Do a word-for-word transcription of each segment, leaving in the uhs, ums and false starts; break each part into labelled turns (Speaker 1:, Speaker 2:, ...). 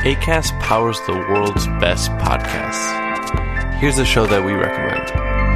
Speaker 1: Acast powers the world's best podcasts. Here's a show that we recommend.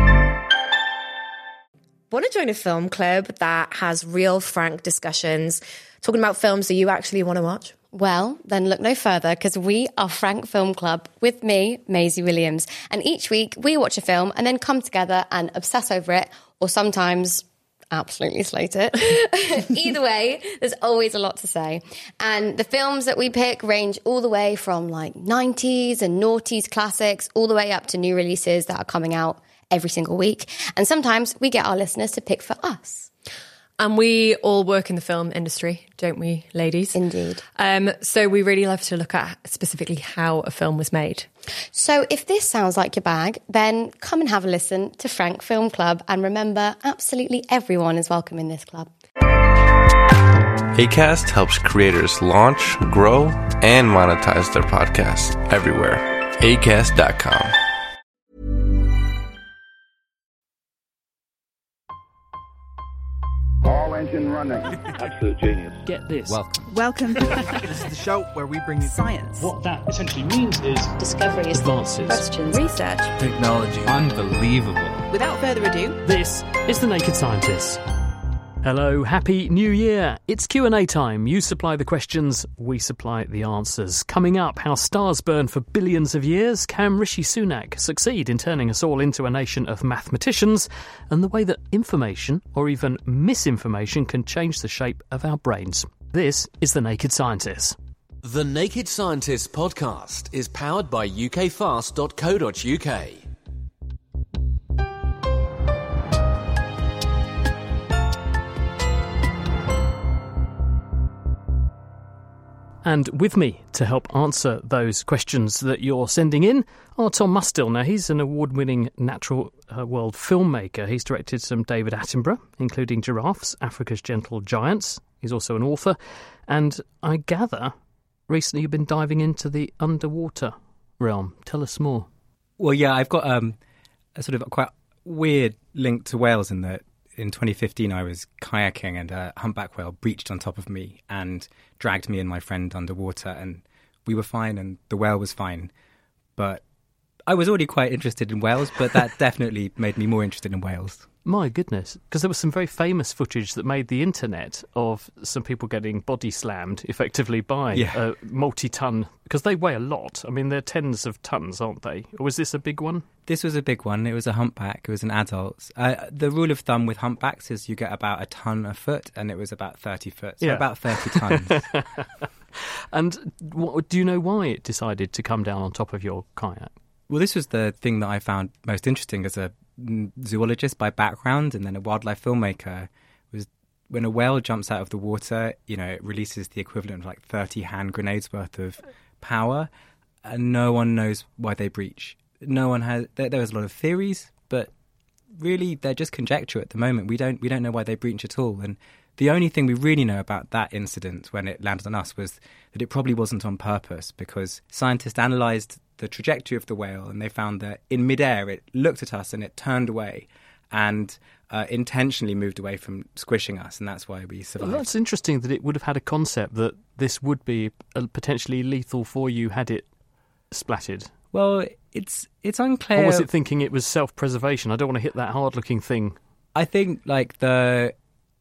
Speaker 2: Want to join a film club that has real, frank discussions, talking about films that you actually want to watch?
Speaker 3: Well, then look no further, because we are Frank Film Club with me, Maisie Williams. And each week we watch a film and then come together and obsess over it, or sometimes absolutely slate it. Either way, there's always a lot to say. And the films that we pick range all the way from like nineties and noughties classics, all the way up to new releases that are coming out every single week. And sometimes we get our listeners to pick for us.
Speaker 4: And we all work in the film industry, don't we, ladies?
Speaker 3: Indeed.
Speaker 4: Um, so we really love to look at specifically how a film was made.
Speaker 3: So if this sounds like your bag, then come and have a listen to Frank Film Club. And remember, absolutely everyone is welcome in this club.
Speaker 1: Acast helps creators launch, grow, and monetize their podcasts everywhere. acast dot com.
Speaker 5: All engine running. Absolute genius.
Speaker 6: Get this.
Speaker 7: Welcome.
Speaker 8: Welcome.
Speaker 7: This is the show where we bring you
Speaker 8: Science.
Speaker 6: What that essentially means is
Speaker 3: Discoveries,
Speaker 6: advances,
Speaker 3: questions,
Speaker 8: Research.
Speaker 7: technology. Unbelievable.
Speaker 8: Without further ado,
Speaker 6: This is The Naked Scientists. Hello, happy new year. It's Q and A time. You supply the questions, we supply the answers. Coming up, how stars burn for billions of years, can Rishi Sunak succeed in turning us all into a nation of mathematicians, and the way that information, or even misinformation, can change the shape of our brains. This is The Naked Scientists.
Speaker 9: The Naked Scientists podcast is powered by U K fast dot co dot U K.
Speaker 6: And with me to help answer those questions that you're sending in are Tom Mustill. Now, he's an award-winning natural uh, world filmmaker. He's directed some David Attenborough, including Giraffes, Africa's Gentle Giants. He's also an author. And I gather recently you've been diving into the underwater realm. Tell us more.
Speaker 7: Well, yeah, I've got um, a sort of quite weird link to whales in that in twenty fifteen I was kayaking and a humpback whale breached on top of me and dragged me and my friend underwater, and we were fine and the whale was fine. But I was already quite interested in whales, but that definitely made me more interested in whales.
Speaker 6: My goodness, because there was some very famous footage that made the internet of some people getting body slammed effectively by
Speaker 7: Yeah.
Speaker 6: a multi-ton, because they weigh a lot. I mean, they're tens of tons, aren't they? Or was this a big one?
Speaker 7: This was a big one. It was a humpback. It was an adult. Uh, the rule of thumb with humpbacks is you get about a ton a foot, and it was about thirty foot, so
Speaker 6: Yeah.
Speaker 7: about thirty tons.
Speaker 6: And what, do you know why it decided to come down on top of your kayak?
Speaker 7: Well, this was the thing that I found most interesting as a mm, zoologist by background and then a wildlife filmmaker, was when a whale jumps out of the water, you know, it releases the equivalent of like thirty hand grenades worth of power, and no one knows why they breach. No one has. There, there was a lot of theories, but really they're just conjecture at the moment. We don't we don't know why they breach at all. And the only thing we really know about that incident when it landed on us was that it probably wasn't on purpose, because scientists analysed the trajectory of the whale and they found that in midair it looked at us and it turned away and uh, intentionally moved away from squishing us, and that's why we survived.
Speaker 6: Well, that's interesting that it would have had a concept that this would be uh, potentially lethal for you had it splattered.
Speaker 7: Well, it's it's unclear.
Speaker 6: Or was it thinking it was self-preservation? I don't want to hit that hard-looking thing.
Speaker 7: I think like the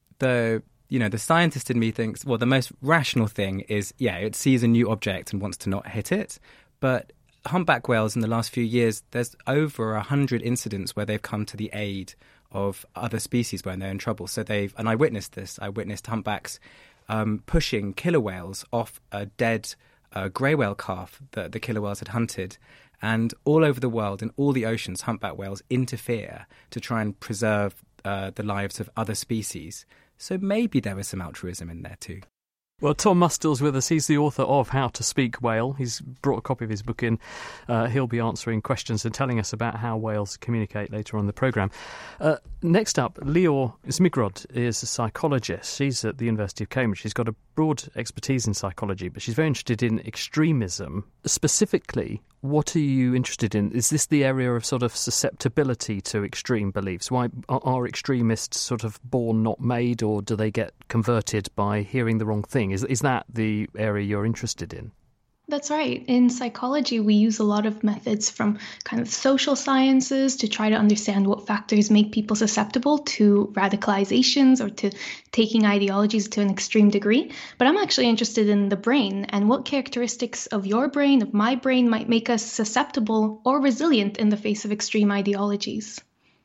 Speaker 7: the you know the scientist in me thinks, well, the most rational thing is, yeah, it sees a new object and wants to not hit it. But humpback whales in the last few years, there's over a hundred incidents where they've come to the aid of other species when they're in trouble. So they've, and I witnessed this. I witnessed humpbacks um, pushing killer whales off a dead uh, grey whale calf that the killer whales had hunted. And all over the world, in all the oceans, humpback whales interfere to try and preserve uh, the lives of other species. So maybe there was some altruism in there too.
Speaker 6: Well, Tom Mustill's with us. He's the author of How to Speak Whale. He's brought a copy of his book in. Uh, he'll be answering questions and telling us about how whales communicate later on in the programme. Uh, next up, Lior Zmigrod is a psychologist. She's at the University of Cambridge. She's got a broad expertise in psychology, but she's very interested in extremism. Specifically, what are you interested in? Is this the area of sort of susceptibility to extreme beliefs? Why are, are extremists sort of born, not made, or do they get converted by hearing the wrong thing? Is is that the area you're interested in?
Speaker 8: That's right. In psychology, we use a lot of methods from kind of social sciences to try to understand what factors make people susceptible to radicalizations or to taking ideologies to an extreme degree. But I'm actually interested in the brain and what characteristics of your brain, of my brain, might make us susceptible or resilient in the face of extreme ideologies.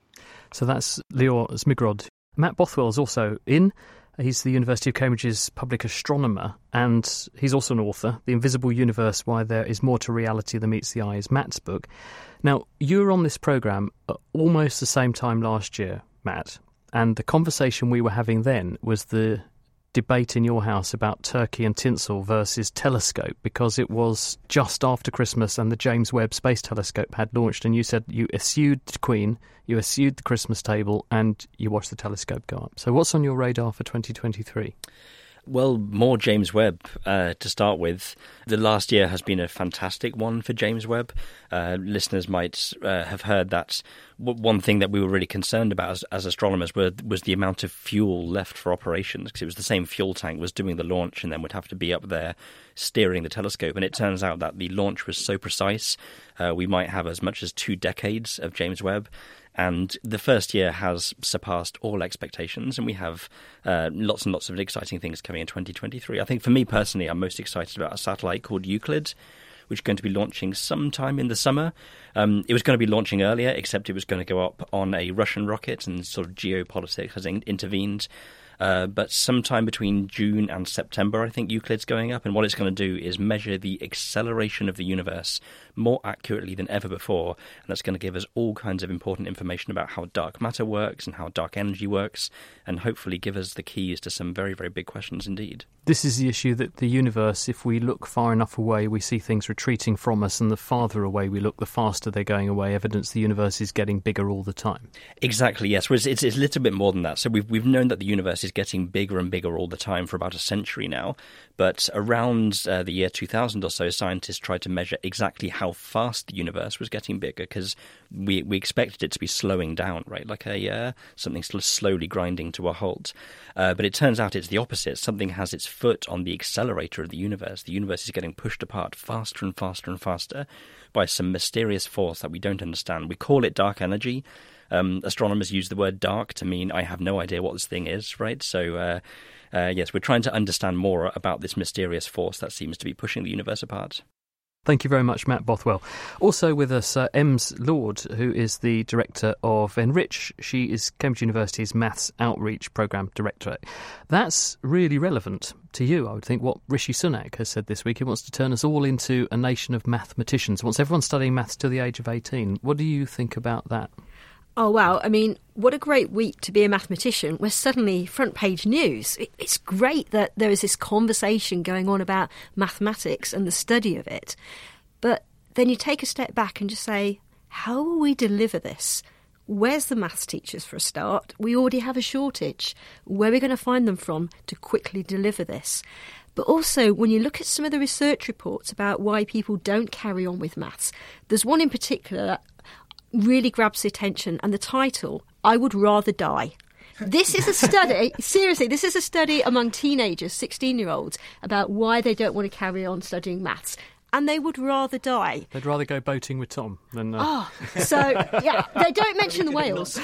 Speaker 6: So that's Lior Zmigrod. Matt Bothwell is also in. He's the University of Cambridge's public astronomer, and he's also an author. The Invisible Universe, Why There Is More to Reality Than Meets the Eye is Matt's book. Now, you were on this programme at almost the same time last year, Matt, and the conversation we were having then was the debate in your house about turkey and tinsel versus telescope, because it was just after Christmas and the James Webb Space Telescope had launched, and you said you eschewed the Queen, you eschewed the Christmas table, and you watched the telescope go up. So what's on your radar for twenty twenty-three?
Speaker 10: Well, more James Webb uh, to start with. The last year has been a fantastic one for James Webb. Uh, listeners might uh, have heard that w- one thing that we were really concerned about as, as astronomers were, was the amount of fuel left for operations, because it was the same fuel tank was doing the launch and then would have to be up there steering the telescope. And it turns out that the launch was so precise, uh, we might have as much as two decades of James Webb. And the first year has surpassed all expectations, and we have uh, lots and lots of exciting things coming in twenty twenty-three. I think for me personally, I'm most excited about a satellite called Euclid, which is going to be launching sometime in the summer. Um, it was going to be launching earlier, except it was going to go up on a Russian rocket, and sort of geopolitics has in- intervened. Uh, but sometime between June and September, I think Euclid's going up, and what it's going to do is measure the acceleration of the universe more accurately than ever before, and that's going to give us all kinds of important information about how dark matter works and how dark energy works, and hopefully give us the keys to some very, very big questions indeed.
Speaker 6: This is the issue that the universe, if we look far enough away, we see things retreating from us, and the farther away we look, the faster they're going away. Evidence the universe is getting bigger all the time.
Speaker 10: Exactly, yes. Well, it's, it's, it's a little bit more than that. So we've, we've known that the universe is getting bigger and bigger all the time for about a century now. But around uh, the year two thousand or so, scientists tried to measure exactly how fast the universe was getting bigger, because we we expected it to be slowing down, right, like a uh, something sort of slowly grinding to a halt. Uh, but it turns out it's the opposite. Something has its foot on the accelerator of the universe. The universe is getting pushed apart faster and faster and faster by some mysterious force that we don't understand. We call it dark energy. Um, astronomers use the word dark to mean I have no idea what this thing is, right? So, uh, uh, yes, we're trying to understand more about this mysterious force that seems to be pushing the universe apart.
Speaker 6: Thank you very much, Matt Bothwell. Also with us, uh, Ems Lord, who is the director of Enrich. She is Cambridge University's Maths Outreach Programme Director. That's really relevant to you, I would think, what Rishi Sunak has said this week. He wants to turn us all into a nation of mathematicians. He wants everyone studying maths till the age of eighteen. What do you think about that?
Speaker 11: Oh, wow. I mean, what a great week to be a mathematician. We're suddenly front page news. It, it's great that there is this conversation going on about mathematics and the study of it. But then you take a step back and just say, how will we deliver this? Where's the maths teachers for a start? We already have a shortage. Where are we going to find them from to quickly deliver this? But also, when you look at some of the research reports about why people don't carry on with maths, there's one in particular that really grabs the attention, and the title, I Would Rather Die. This is a study, seriously, this is a study among teenagers, sixteen-year-olds, about why they don't want to carry on studying maths. And they would rather die.
Speaker 6: They'd rather go boating with Tom than... Uh...
Speaker 11: Oh, so, yeah, they don't mention the whales.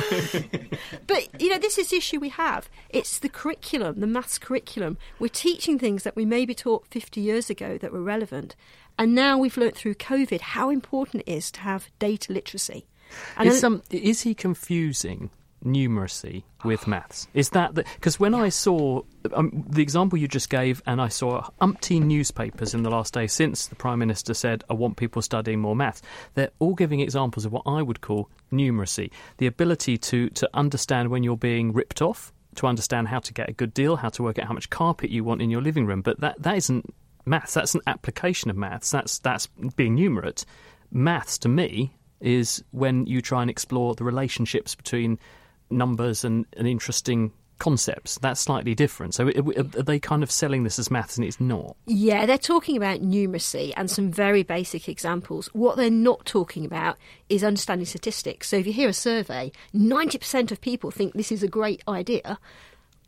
Speaker 11: But, you know, this is the issue we have. It's the curriculum, the maths curriculum. We're teaching things that we maybe taught fifty years ago that were relevant. And now we've learnt through COVID how important it is to have data literacy. And
Speaker 6: is, um, is he confusing numeracy with maths? Is that because when yeah. I saw um, the example you just gave, and I saw umpteen newspapers in the last day since the Prime Minister said, I want people studying more maths, they're all giving examples of what I would call numeracy, the ability to, to understand when you're being ripped off, to understand how to get a good deal, how to work out how much carpet you want in your living room. But that, that isn't maths, that's an application of maths, that's, that's being numerate. Maths, to me, is when you try and explore the relationships between numbers and, and interesting concepts. That's slightly different. So are they kind of selling this as maths and it's not?
Speaker 11: Yeah, they're talking about numeracy and some very basic examples. What they're not talking about is understanding statistics. So if you hear a survey, ninety percent of people think this is a great idea.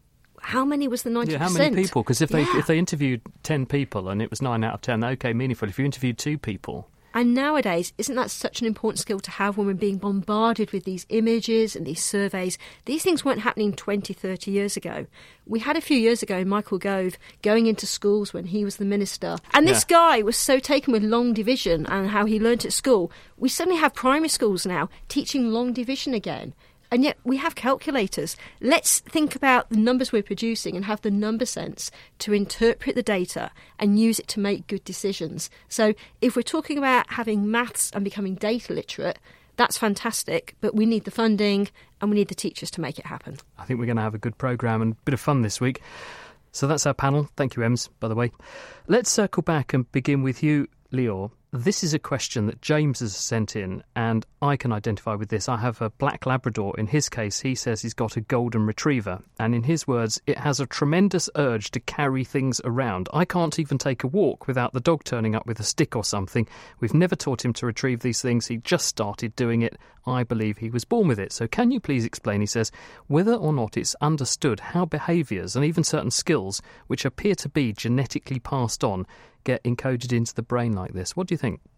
Speaker 11: how many was the ninety percent?
Speaker 6: Yeah, how many people? Because if they
Speaker 11: yeah.
Speaker 6: if they interviewed ten people and it was nine out of ten, okay, meaningful. If you interviewed two people.
Speaker 11: And nowadays, isn't that such an important skill to have when we're being bombarded with these images and these surveys? These things weren't happening twenty, thirty years ago. We had a few years ago Michael Gove going into schools when he was the minister. And this yeah. guy was so taken with long division and how he learnt at school. We suddenly have primary schools now teaching long division again. And yet we have calculators. Let's think about the numbers we're producing and have the number sense to interpret the data and use it to make good decisions. So if we're talking about having maths and becoming data literate, that's fantastic, but we need the funding and we need the teachers to make it happen.
Speaker 6: I think we're going to have a good programme and a bit of fun this week. So that's our panel. Thank you, Ems, by the way. Let's circle back and begin with you, Lior. This is a question that James has sent in, and I can identify with this. I have a black Labrador. In his case, he says he's got a golden retriever, and in his words, it has a tremendous urge to carry things around. I can't even take a walk without the dog turning up with a stick or something. We've never taught him to retrieve these things. He just started doing it. I believe he was born with it. So can you please explain, he says, whether or not it's understood how behaviours and even certain skills, which appear to be genetically passed on, get encoded into the brain like this? What do you think?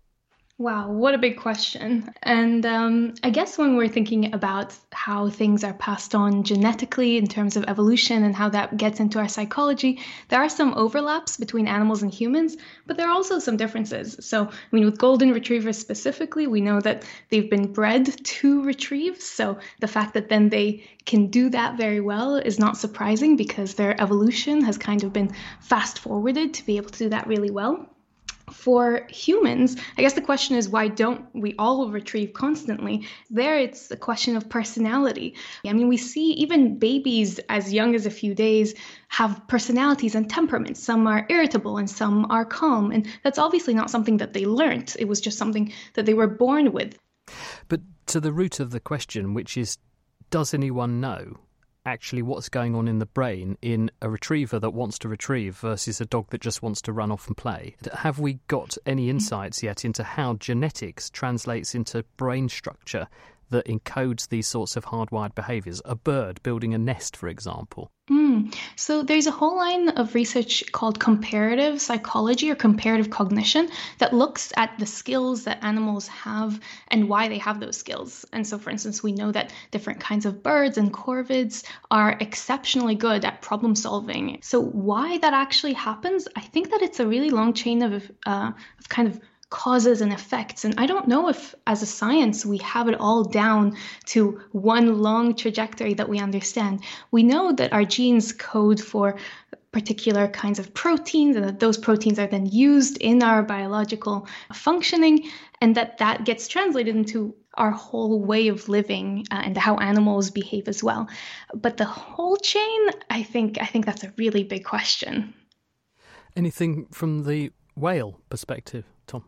Speaker 8: Wow, what a big question. And um, I guess when we're thinking about how things are passed on genetically in terms of evolution and how that gets into our psychology, there are some overlaps between animals and humans, but there are also some differences. So, I mean, with golden retrievers specifically, we know that they've been bred to retrieve. So the fact that then they can do that very well is not surprising because their evolution has kind of been fast forwarded to be able to do that really well. For humans, I guess the question is, why don't we all retrieve constantly? There, it's a question of personality. I mean, we see even babies as young as a few days have personalities and temperaments. Some are irritable and some are calm. And that's obviously not something that they learnt. It was just something that they were born with.
Speaker 6: But to the root of the question, which is, does anyone know actually what's going on in the brain in a retriever that wants to retrieve versus a dog that just wants to run off and play? Have we got any insights yet into how genetics translates into brain structure that encodes these sorts of hardwired behaviours? A bird building a nest, for example.
Speaker 8: Mm. So there's a whole line of research called comparative psychology or comparative cognition that looks at the skills that animals have and why they have those skills. And so, for instance, we know that different kinds of birds and corvids are exceptionally good at problem solving. So why that actually happens, I think that it's a really long chain of, uh, of kind of causes and effects. And I don't know if, as a science, we have it all down to one long trajectory that we understand. We know that our genes code for particular kinds of proteins and that those proteins are then used in our biological functioning, and that that gets translated into our whole way of living uh, and how animals behave as well. But the whole chain, I think, I think that's a really big question.
Speaker 6: Anything from the whale perspective, Tom?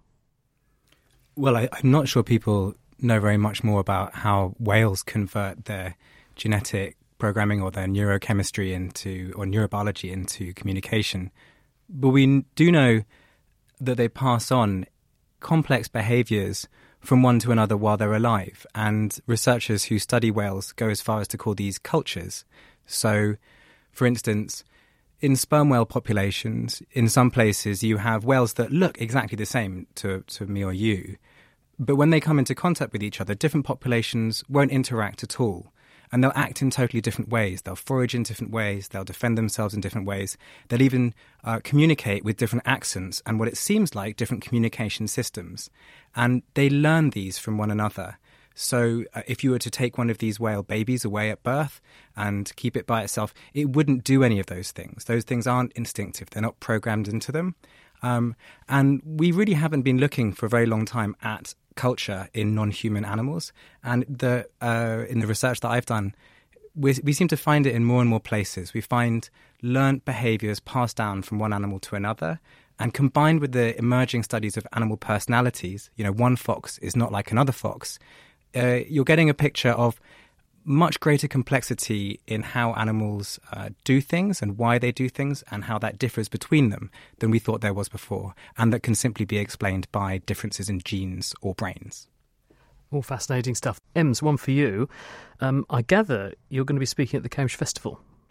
Speaker 7: Well, I, I'm not sure people know very much more about how whales convert their genetic programming or their neurochemistry into, or neurobiology into communication. But we do know that they pass on complex behaviours from one to another while they're alive. And researchers who study whales go as far as to call these cultures. So, for instance, in sperm whale populations, in some places you have whales that look exactly the same to, to me or you. But when they come into contact with each other, different populations won't interact at all. And they'll act in totally different ways. They'll forage in different ways. They'll defend themselves in different ways. They'll even uh, communicate with different accents and what it seems like different communication systems. And they learn these from one another. So uh, if you were to take one of these whale babies away at birth and keep it by itself, it wouldn't do any of those things. Those things aren't instinctive. They're not programmed into them. Um, and we really haven't been looking for a very long time at culture in non-human animals. And the uh, in the research that I've done, we, we seem to find it in more and more places. We find learnt behaviours passed down from one animal to another. And combined with the emerging studies of animal personalities, you know, one fox is not like another fox, uh, you're getting a picture of much greater complexity in how animals uh, do things and why they do things and how that differs between them than we thought there was before, and that can simply be explained by differences in genes or brains.
Speaker 6: All fascinating stuff. Ems, one for you. Um, I gather you're going to be speaking at the Cambridge Festival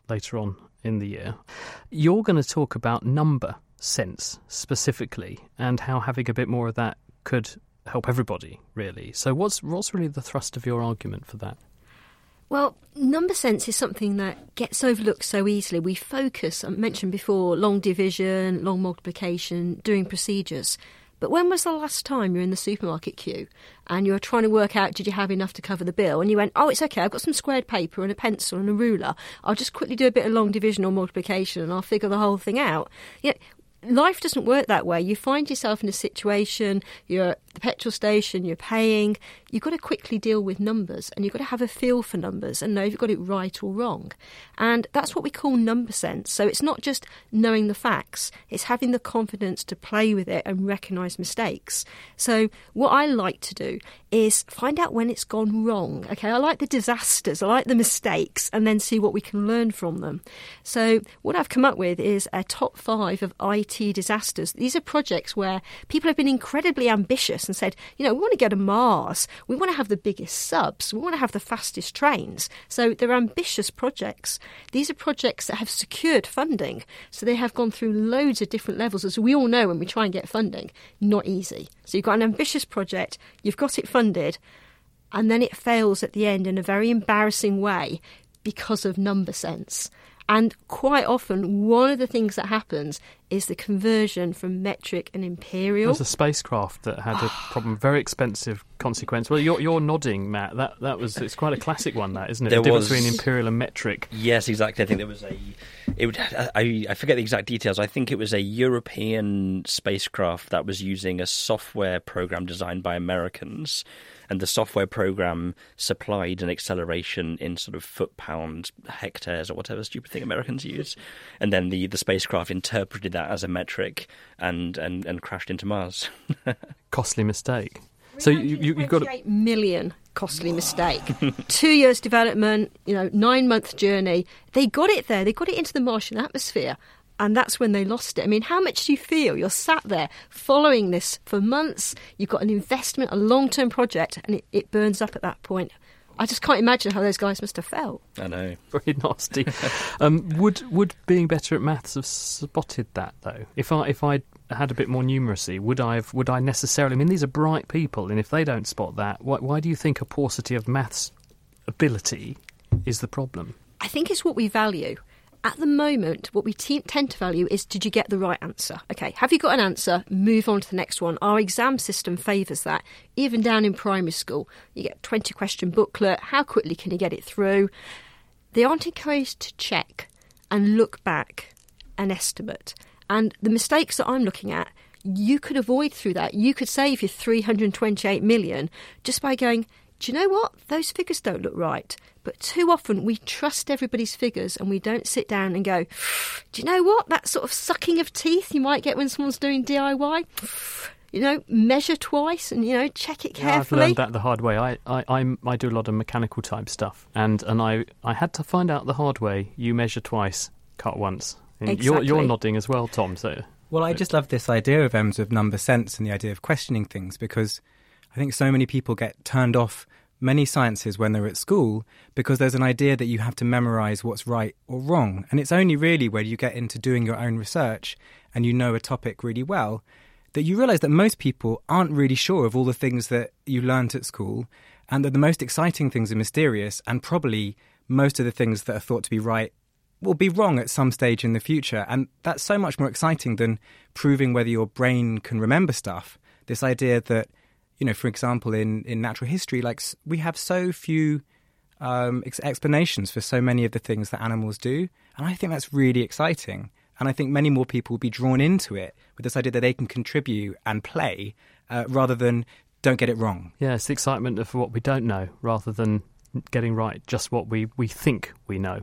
Speaker 6: later on in the year. You're going to talk about number sense specifically and how having a bit more of that could help everybody, really. So what's what's really the thrust of your argument for that?
Speaker 11: Well, number sense is something that gets overlooked so easily. We focus, I mentioned before, long division, long multiplication, doing procedures. But when was the last time you were in the supermarket queue and you were trying to work out, did you have enough to cover the bill? And you went, oh, it's OK, I've got some squared paper and a pencil and a ruler. I'll just quickly do a bit of long division or multiplication and I'll figure the whole thing out. You know, life doesn't work that way. You find yourself in a situation, you're at the petrol station, you're paying, you've got to quickly deal with numbers and you've got to have a feel for numbers and know if you've got it right or wrong. And that's what we call number sense. So it's not just knowing the facts, it's having the confidence to play with it and recognise mistakes. So what I like to do is find out when it's gone wrong. Okay, I like the disasters, I like the mistakes, and then see what we can learn from them. So what I've come up with is a top five of I T disasters. These are projects where people have been incredibly ambitious and said, you know, we want to go to Mars, we want to have the biggest subs, we want to have the fastest trains. So they're ambitious projects. These are projects that have secured funding. So they have gone through loads of different levels. As we all know, when we try and get funding, not easy. So you've got an ambitious project, you've got it funded, and then it fails at the end in a very embarrassing way because of number sense. And quite often, one of the things that happens is the conversion from metric and imperial.
Speaker 6: There's a spacecraft that had a problem, very expensive consequence. Well, you're, you're nodding, Matt. That that was it's quite a classic one, that isn't it?
Speaker 10: There
Speaker 6: the difference
Speaker 10: was,
Speaker 6: between imperial and metric.
Speaker 10: Yes, exactly. I think there was a. It would. I, I forget the exact details. I think it was a European spacecraft that was using a software program designed by Americans. And the software program supplied an acceleration in sort of foot-pound hectares or whatever stupid thing Americans use. And then the, the spacecraft interpreted that as a metric and, and, and crashed into Mars.
Speaker 6: Costly mistake. So you, you, you've got a
Speaker 11: eight million costly mistake. Two years development, you know, nine-month journey. They got it there. They got it into the Martian atmosphere. And that's when they lost it. I mean, how much do you feel? You're sat there following this for months. You've got an investment, a long-term project, and it, it burns up at that point. I just can't imagine how those guys must have felt.
Speaker 10: I know.
Speaker 6: Very nasty. um, would would being better at maths have spotted that, though? If I if I had a bit more numeracy, would I have, would I necessarily... I mean, these are bright people, and if they don't spot that, why, why do you think a paucity of maths ability is the problem?
Speaker 11: I think it's what we value. At the moment, what we te- tend to value is, did you get the right answer? OK, have you got an answer? Move on to the next one. Our exam system favours that. Even down in primary school, you get a twenty-question booklet. How quickly can you get it through? They aren't encouraged to check and look back and estimate. And the mistakes that I'm looking at, you could avoid through that. You could save your three hundred twenty-eight million just by going, do you know what? Those figures don't look right. But too often we trust everybody's figures and we don't sit down and go, do you know what? That sort of sucking of teeth you might get when someone's doing D I Y. You know, measure twice and, you know, check it carefully.
Speaker 6: Yeah, I've learned that the hard way. I, I, I'm, I do a lot of mechanical type stuff. And, and I, I had to find out the hard way. You measure twice, cut once. And
Speaker 11: exactly.
Speaker 6: You're, you're nodding as well, Tom. So,
Speaker 7: well, I just love this idea of Ems of number sense and the idea of questioning things, because I think so many people get turned off many sciences when they're at school because there's an idea that you have to memorise what's right or wrong. And it's only really when you get into doing your own research and you know a topic really well that you realise that most people aren't really sure of all the things that you learnt at school, and that the most exciting things are mysterious, and probably most of the things that are thought to be right will be wrong at some stage in the future. And that's so much more exciting than proving whether your brain can remember stuff. This idea that, you know, for example, in, in natural history, like we have so few um, ex- explanations for so many of the things that animals do. And I think that's really exciting. And I think many more people will be drawn into it with this idea that they can contribute and play uh, rather than don't get it wrong.
Speaker 6: Yeah, it's the excitement of what we don't know rather than getting right just what we, we think we know.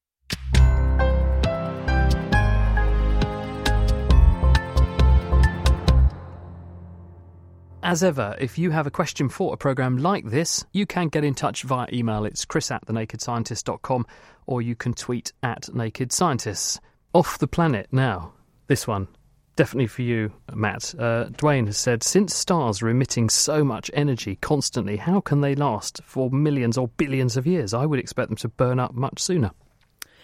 Speaker 6: As ever, if you have a question for a programme like this, you can get in touch via email. It's chris at the naked scientist dot com, or you can tweet at Naked Scientists. Off the planet now. This one, definitely for you, Matt. Uh, Dwayne has said, since stars are emitting so much energy constantly, how can they last for millions or billions of years? I would expect them to burn up much sooner.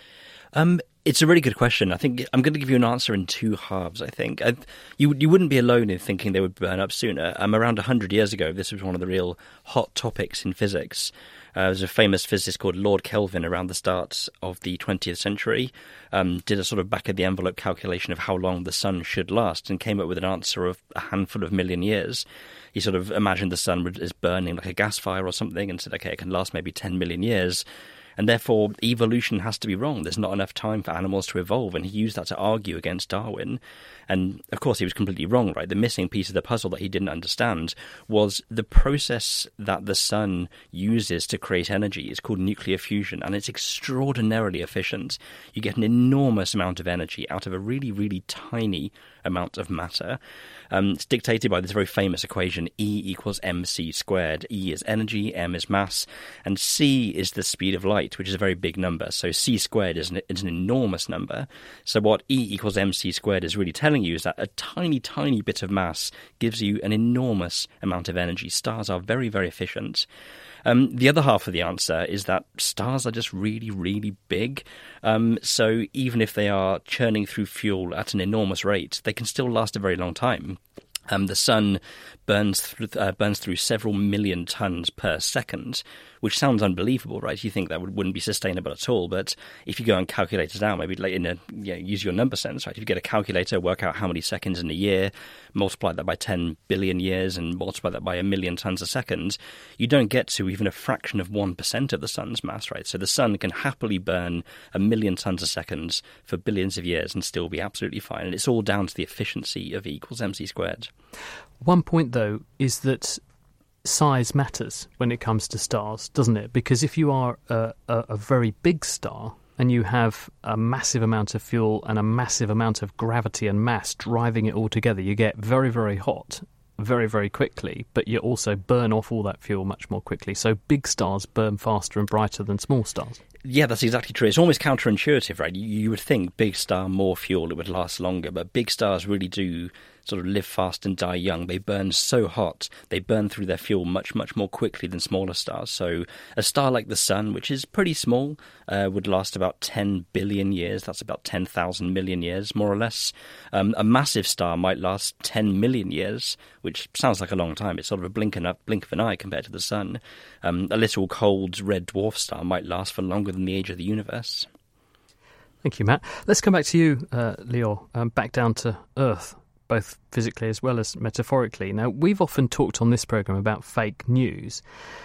Speaker 10: Um, it's a really good question. I think I'm going to give you an answer in two halves, I think. I, you you wouldn't be alone in thinking they would burn up sooner. Um, around one hundred years ago, this was one of the real hot topics in physics. Uh, there was a famous physicist called Lord Kelvin around the start of the twentieth century, um, did a sort of back-of-the-envelope calculation of how long the sun should last and came up with an answer of a handful of million years. He sort of imagined the sun is burning like a gas fire or something and said, okay, it can last maybe ten million years. And therefore, evolution has to be wrong. There's not enough time for animals to evolve. And he used that to argue against Darwin. And, of course, he was completely wrong, right? The missing piece of the puzzle that he didn't understand was the process that the sun uses to create energy is called nuclear fusion. And it's extraordinarily efficient. You get an enormous amount of energy out of a really, really tiny amount of matter. Um, it's dictated by this very famous equation, E equals mc squared. E is energy, m is mass, and c is the speed of light, which is a very big number. So c squared is an, is an enormous number. So what E equals mc squared is really telling you is that a tiny, tiny bit of mass gives you an enormous amount of energy. Stars are very, very efficient. Um, the other half of the answer is that stars are just really, really big. Um, so even if they are churning through fuel at an enormous rate, they can still last a very long time. Um, the sun burns through, uh, burns through several million tons per second, which sounds unbelievable, right? You think that would, wouldn't be sustainable at all. But if you go and calculate it out, maybe like in a, you know, use your number sense, right? If you get a calculator, work out how many seconds in a year, multiply that by ten billion years and multiply that by a million tons a second, you don't get to even a fraction of one percent of the sun's mass, right? So the sun can happily burn a million tons a second for billions of years and still be absolutely fine. And it's all down to the efficiency of E equals mc squared.
Speaker 6: One point, though, is that size matters when it comes to stars, doesn't it? Because if you are a, a, a very big star and you have a massive amount of fuel and a massive amount of gravity and mass driving it all together, you get very, very hot very, very quickly, but you also burn off all that fuel much more quickly. So big stars burn faster and brighter than small stars.
Speaker 10: Yeah, that's exactly true. It's almost counterintuitive, right? You, you would think big star, more fuel, it would last longer, but big stars really do sort of live fast and die young. They burn so hot, they burn through their fuel much, much more quickly than smaller stars. So a star like the sun, which is pretty small, uh, would last about ten billion years. That's about ten thousand million years, more or less. Um, a massive star might last ten million years, which sounds like a long time. It's sort of a blink, enough, blink of an eye compared to the sun. Um, a little cold red dwarf star might last for longer than the age of the universe.
Speaker 6: Thank you, Matt. Let's come back to you, uh, Leo, um, back down to Earth, both physically as well as metaphorically. Now, we've often talked on this programme about fake news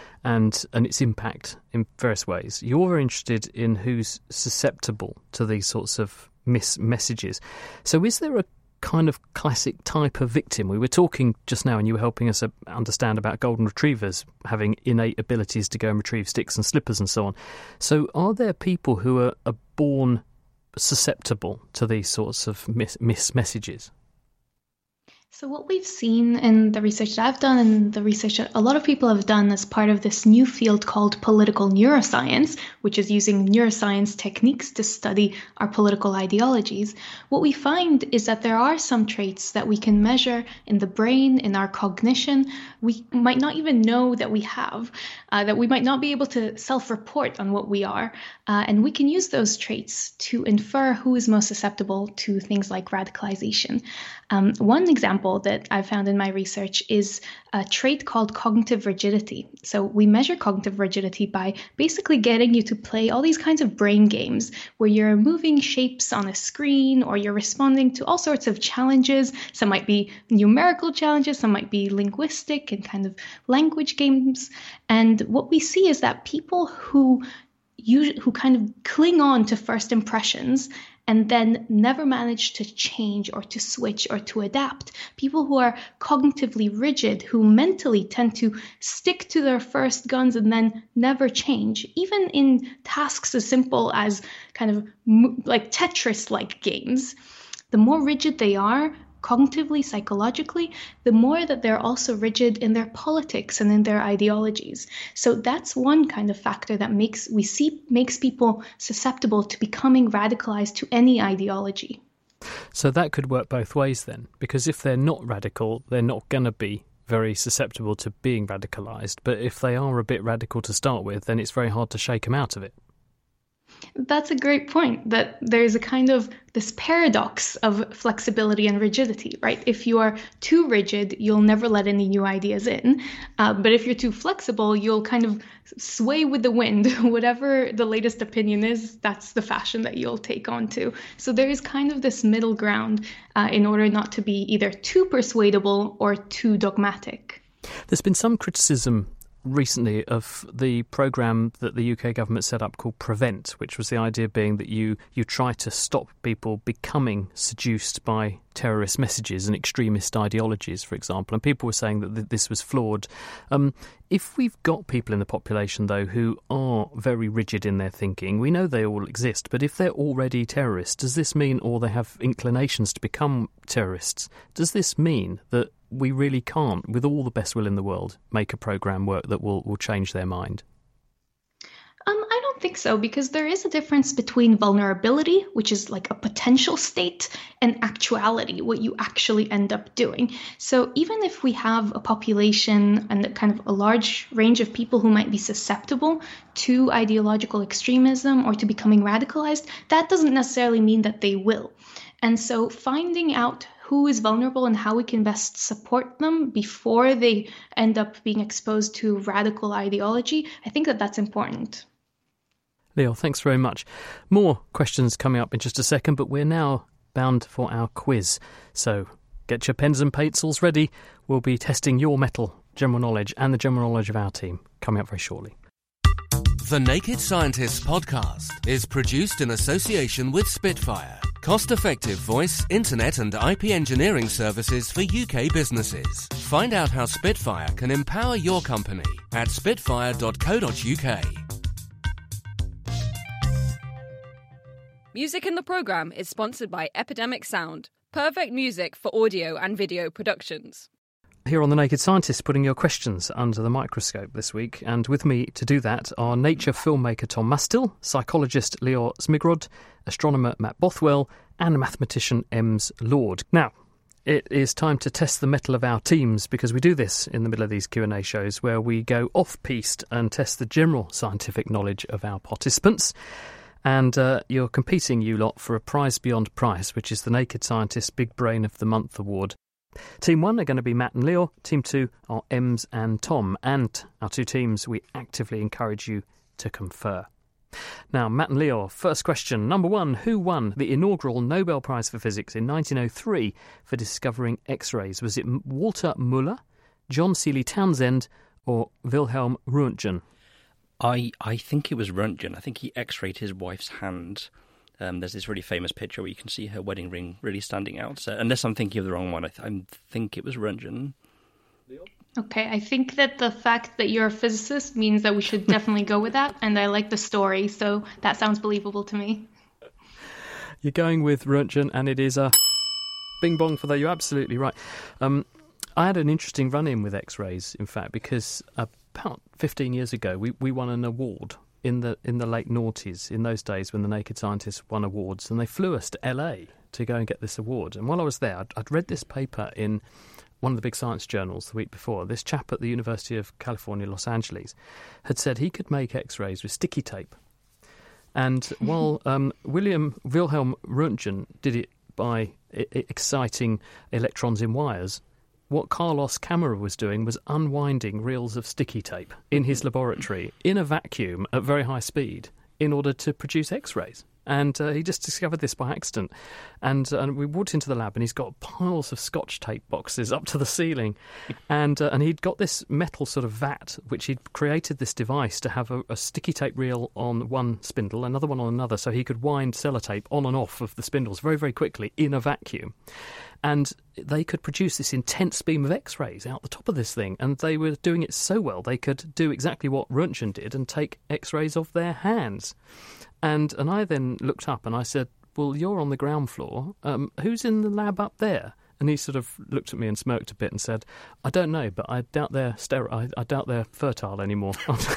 Speaker 6: and and its impact in various ways. You're very interested in who's susceptible to these sorts of mis- messages. So is there a kind of classic type of victim? We were talking just now and you were helping us understand about golden retrievers having innate abilities to go and retrieve sticks and slippers and so on. So are there people who are, are born susceptible to these sorts of mis, mis messages?
Speaker 8: So what we've seen in the research that I've done and the research that a lot of people have done as part of this new field called political neuroscience, which is using neuroscience techniques to study our political ideologies, what we find is that there are some traits that we can measure in the brain, in our cognition, we might not even know that we have, uh, that we might not be able to self-report on what we are. Uh, and we can use those traits to infer who is most susceptible to things like radicalization. Um, one example that I found in my research is a trait called cognitive rigidity. So we measure cognitive rigidity by basically getting you to play all these kinds of brain games where you're moving shapes on a screen or you're responding to all sorts of challenges. Some might be numerical challenges, some might be linguistic and kind of language games. And what we see is that people who usually, who kind of cling on to first impressions and then never manage to change or to switch or to adapt. People who are cognitively rigid, who mentally tend to stick to their first guns and then never change, even in tasks as simple as kind of like Tetris-like games. The more rigid they are, cognitively, psychologically, the more that they're also rigid in their politics and in their ideologies. So that's one kind of factor that makes we see makes people susceptible to becoming radicalized to any ideology.
Speaker 6: So that could work both ways then, because if they're not radical, they're not going to be very susceptible to being radicalized. But if they are a bit radical to start with, then it's very hard to shake them out of it.
Speaker 8: That's a great point, that there's a kind of this paradox of flexibility and rigidity, right? If you are too rigid, you'll never let any new ideas in. Uh, but if you're too flexible, you'll kind of sway with the wind. Whatever the latest opinion is, that's the fashion that you'll take on to. So there is kind of this middle ground uh, in order not to be either too persuadable or too dogmatic.
Speaker 6: There's been some criticism recently of the programme that the U K government set up called Prevent, which was the idea being that you, you try to stop people becoming seduced by terrorist messages and extremist ideologies, for example. And people were saying that th- this was flawed. Um, if we've got people in the population, though, who are very rigid in their thinking, we know they all exist, but if they're already terrorists, does this mean, or they have inclinations to become terrorists, does this mean that we really can't, with all the best will in the world, make a programme work that will, will change their mind?
Speaker 8: Um, I don't think so, because there is a difference between vulnerability, which is like a potential state, and actuality, what you actually end up doing. So even if we have a population and kind of a large range of people who might be susceptible to ideological extremism or to becoming radicalized, that doesn't necessarily mean that they will. And so finding out who is vulnerable and how we can best support them before they end up being exposed to radical ideology, I think that that's important.
Speaker 6: Leo, thanks very much. More questions coming up in just a second, but we're now bound for our quiz. So get your pens and pencils ready. We'll be testing your metal general knowledge and the general knowledge of our team coming up very shortly.
Speaker 9: The Naked Scientists podcast is produced in association with Spitfire, cost-effective voice, internet and I P engineering services for U K businesses. Find out how Spitfire can empower your company at spitfire dot co dot uk.
Speaker 12: Music in the programme is sponsored by Epidemic Sound, perfect music for audio and video productions.
Speaker 6: Here on The Naked Scientist, putting your questions under the microscope this week. And with me to do that are nature filmmaker Tom Mastill, psychologist Leo Zmigrod, astronomer Matt Bothwell, and mathematician Ems Lord. Now, it is time to test the mettle of our teams, because we do this in the middle of these Q and A shows where we go off-piste and test the general scientific knowledge of our participants. And uh, you're competing, you lot, for a prize beyond prize, which is the Naked Scientist Big Brain of the Month award. Team one are going to be Matt and Leo. Team two are Ems and Tom. And our two teams, we actively encourage you to confer. Now, Matt and Leo, first question. Number one, who won the inaugural Nobel Prize for Physics in nineteen oh three for discovering X-rays? Was it Walter Muller, John Seeley Townsend, or Wilhelm Röntgen?
Speaker 10: I, I think it was Röntgen. I think he X-rayed his wife's hand. Um, there's this really famous picture where you can see her wedding ring really standing out. So, unless I'm thinking of the wrong one, I, th- I think it was Röntgen.
Speaker 8: Okay, I think that the fact that you're a physicist means that we should definitely go with that, and I like the story, so that sounds believable to me.
Speaker 6: You're going with Röntgen, and it is a bing bong for that. You're absolutely right. Um, I had an interesting run-in with X-rays, in fact, because about fifteen years ago, we, we won an award in the in the late noughties, in those days when the Naked Scientists won awards, and they flew us to L A to go and get this award. And while I was there, I'd, I'd read this paper in one of the big science journals the week before. This chap at the University of California, Los Angeles, had said he could make X-rays with sticky tape. And while um, William Wilhelm Röntgen did it by I- exciting electrons in wires, what Carlos Camara was doing was unwinding reels of sticky tape in his laboratory in a vacuum at very high speed in order to produce X-rays. And uh, he just discovered this by accident. And, uh, and we walked into the lab, and he's got piles of Scotch tape boxes up to the ceiling. and uh, and he'd got this metal sort of vat, which he'd created this device to have a, a sticky tape reel on one spindle, another one on another, so he could wind sellotape on and off of the spindles very, very quickly in a vacuum. And they could produce this intense beam of X-rays out the top of this thing. And they were doing it so well, they could do exactly what Röntgen did and take X-rays of their hands. And and I then looked up and I said, well, you're on the ground floor. Um, who's in the lab up there? And he sort of looked at me and smirked a bit and said, I don't know, but I doubt they're sterile. I, I doubt they're fertile anymore.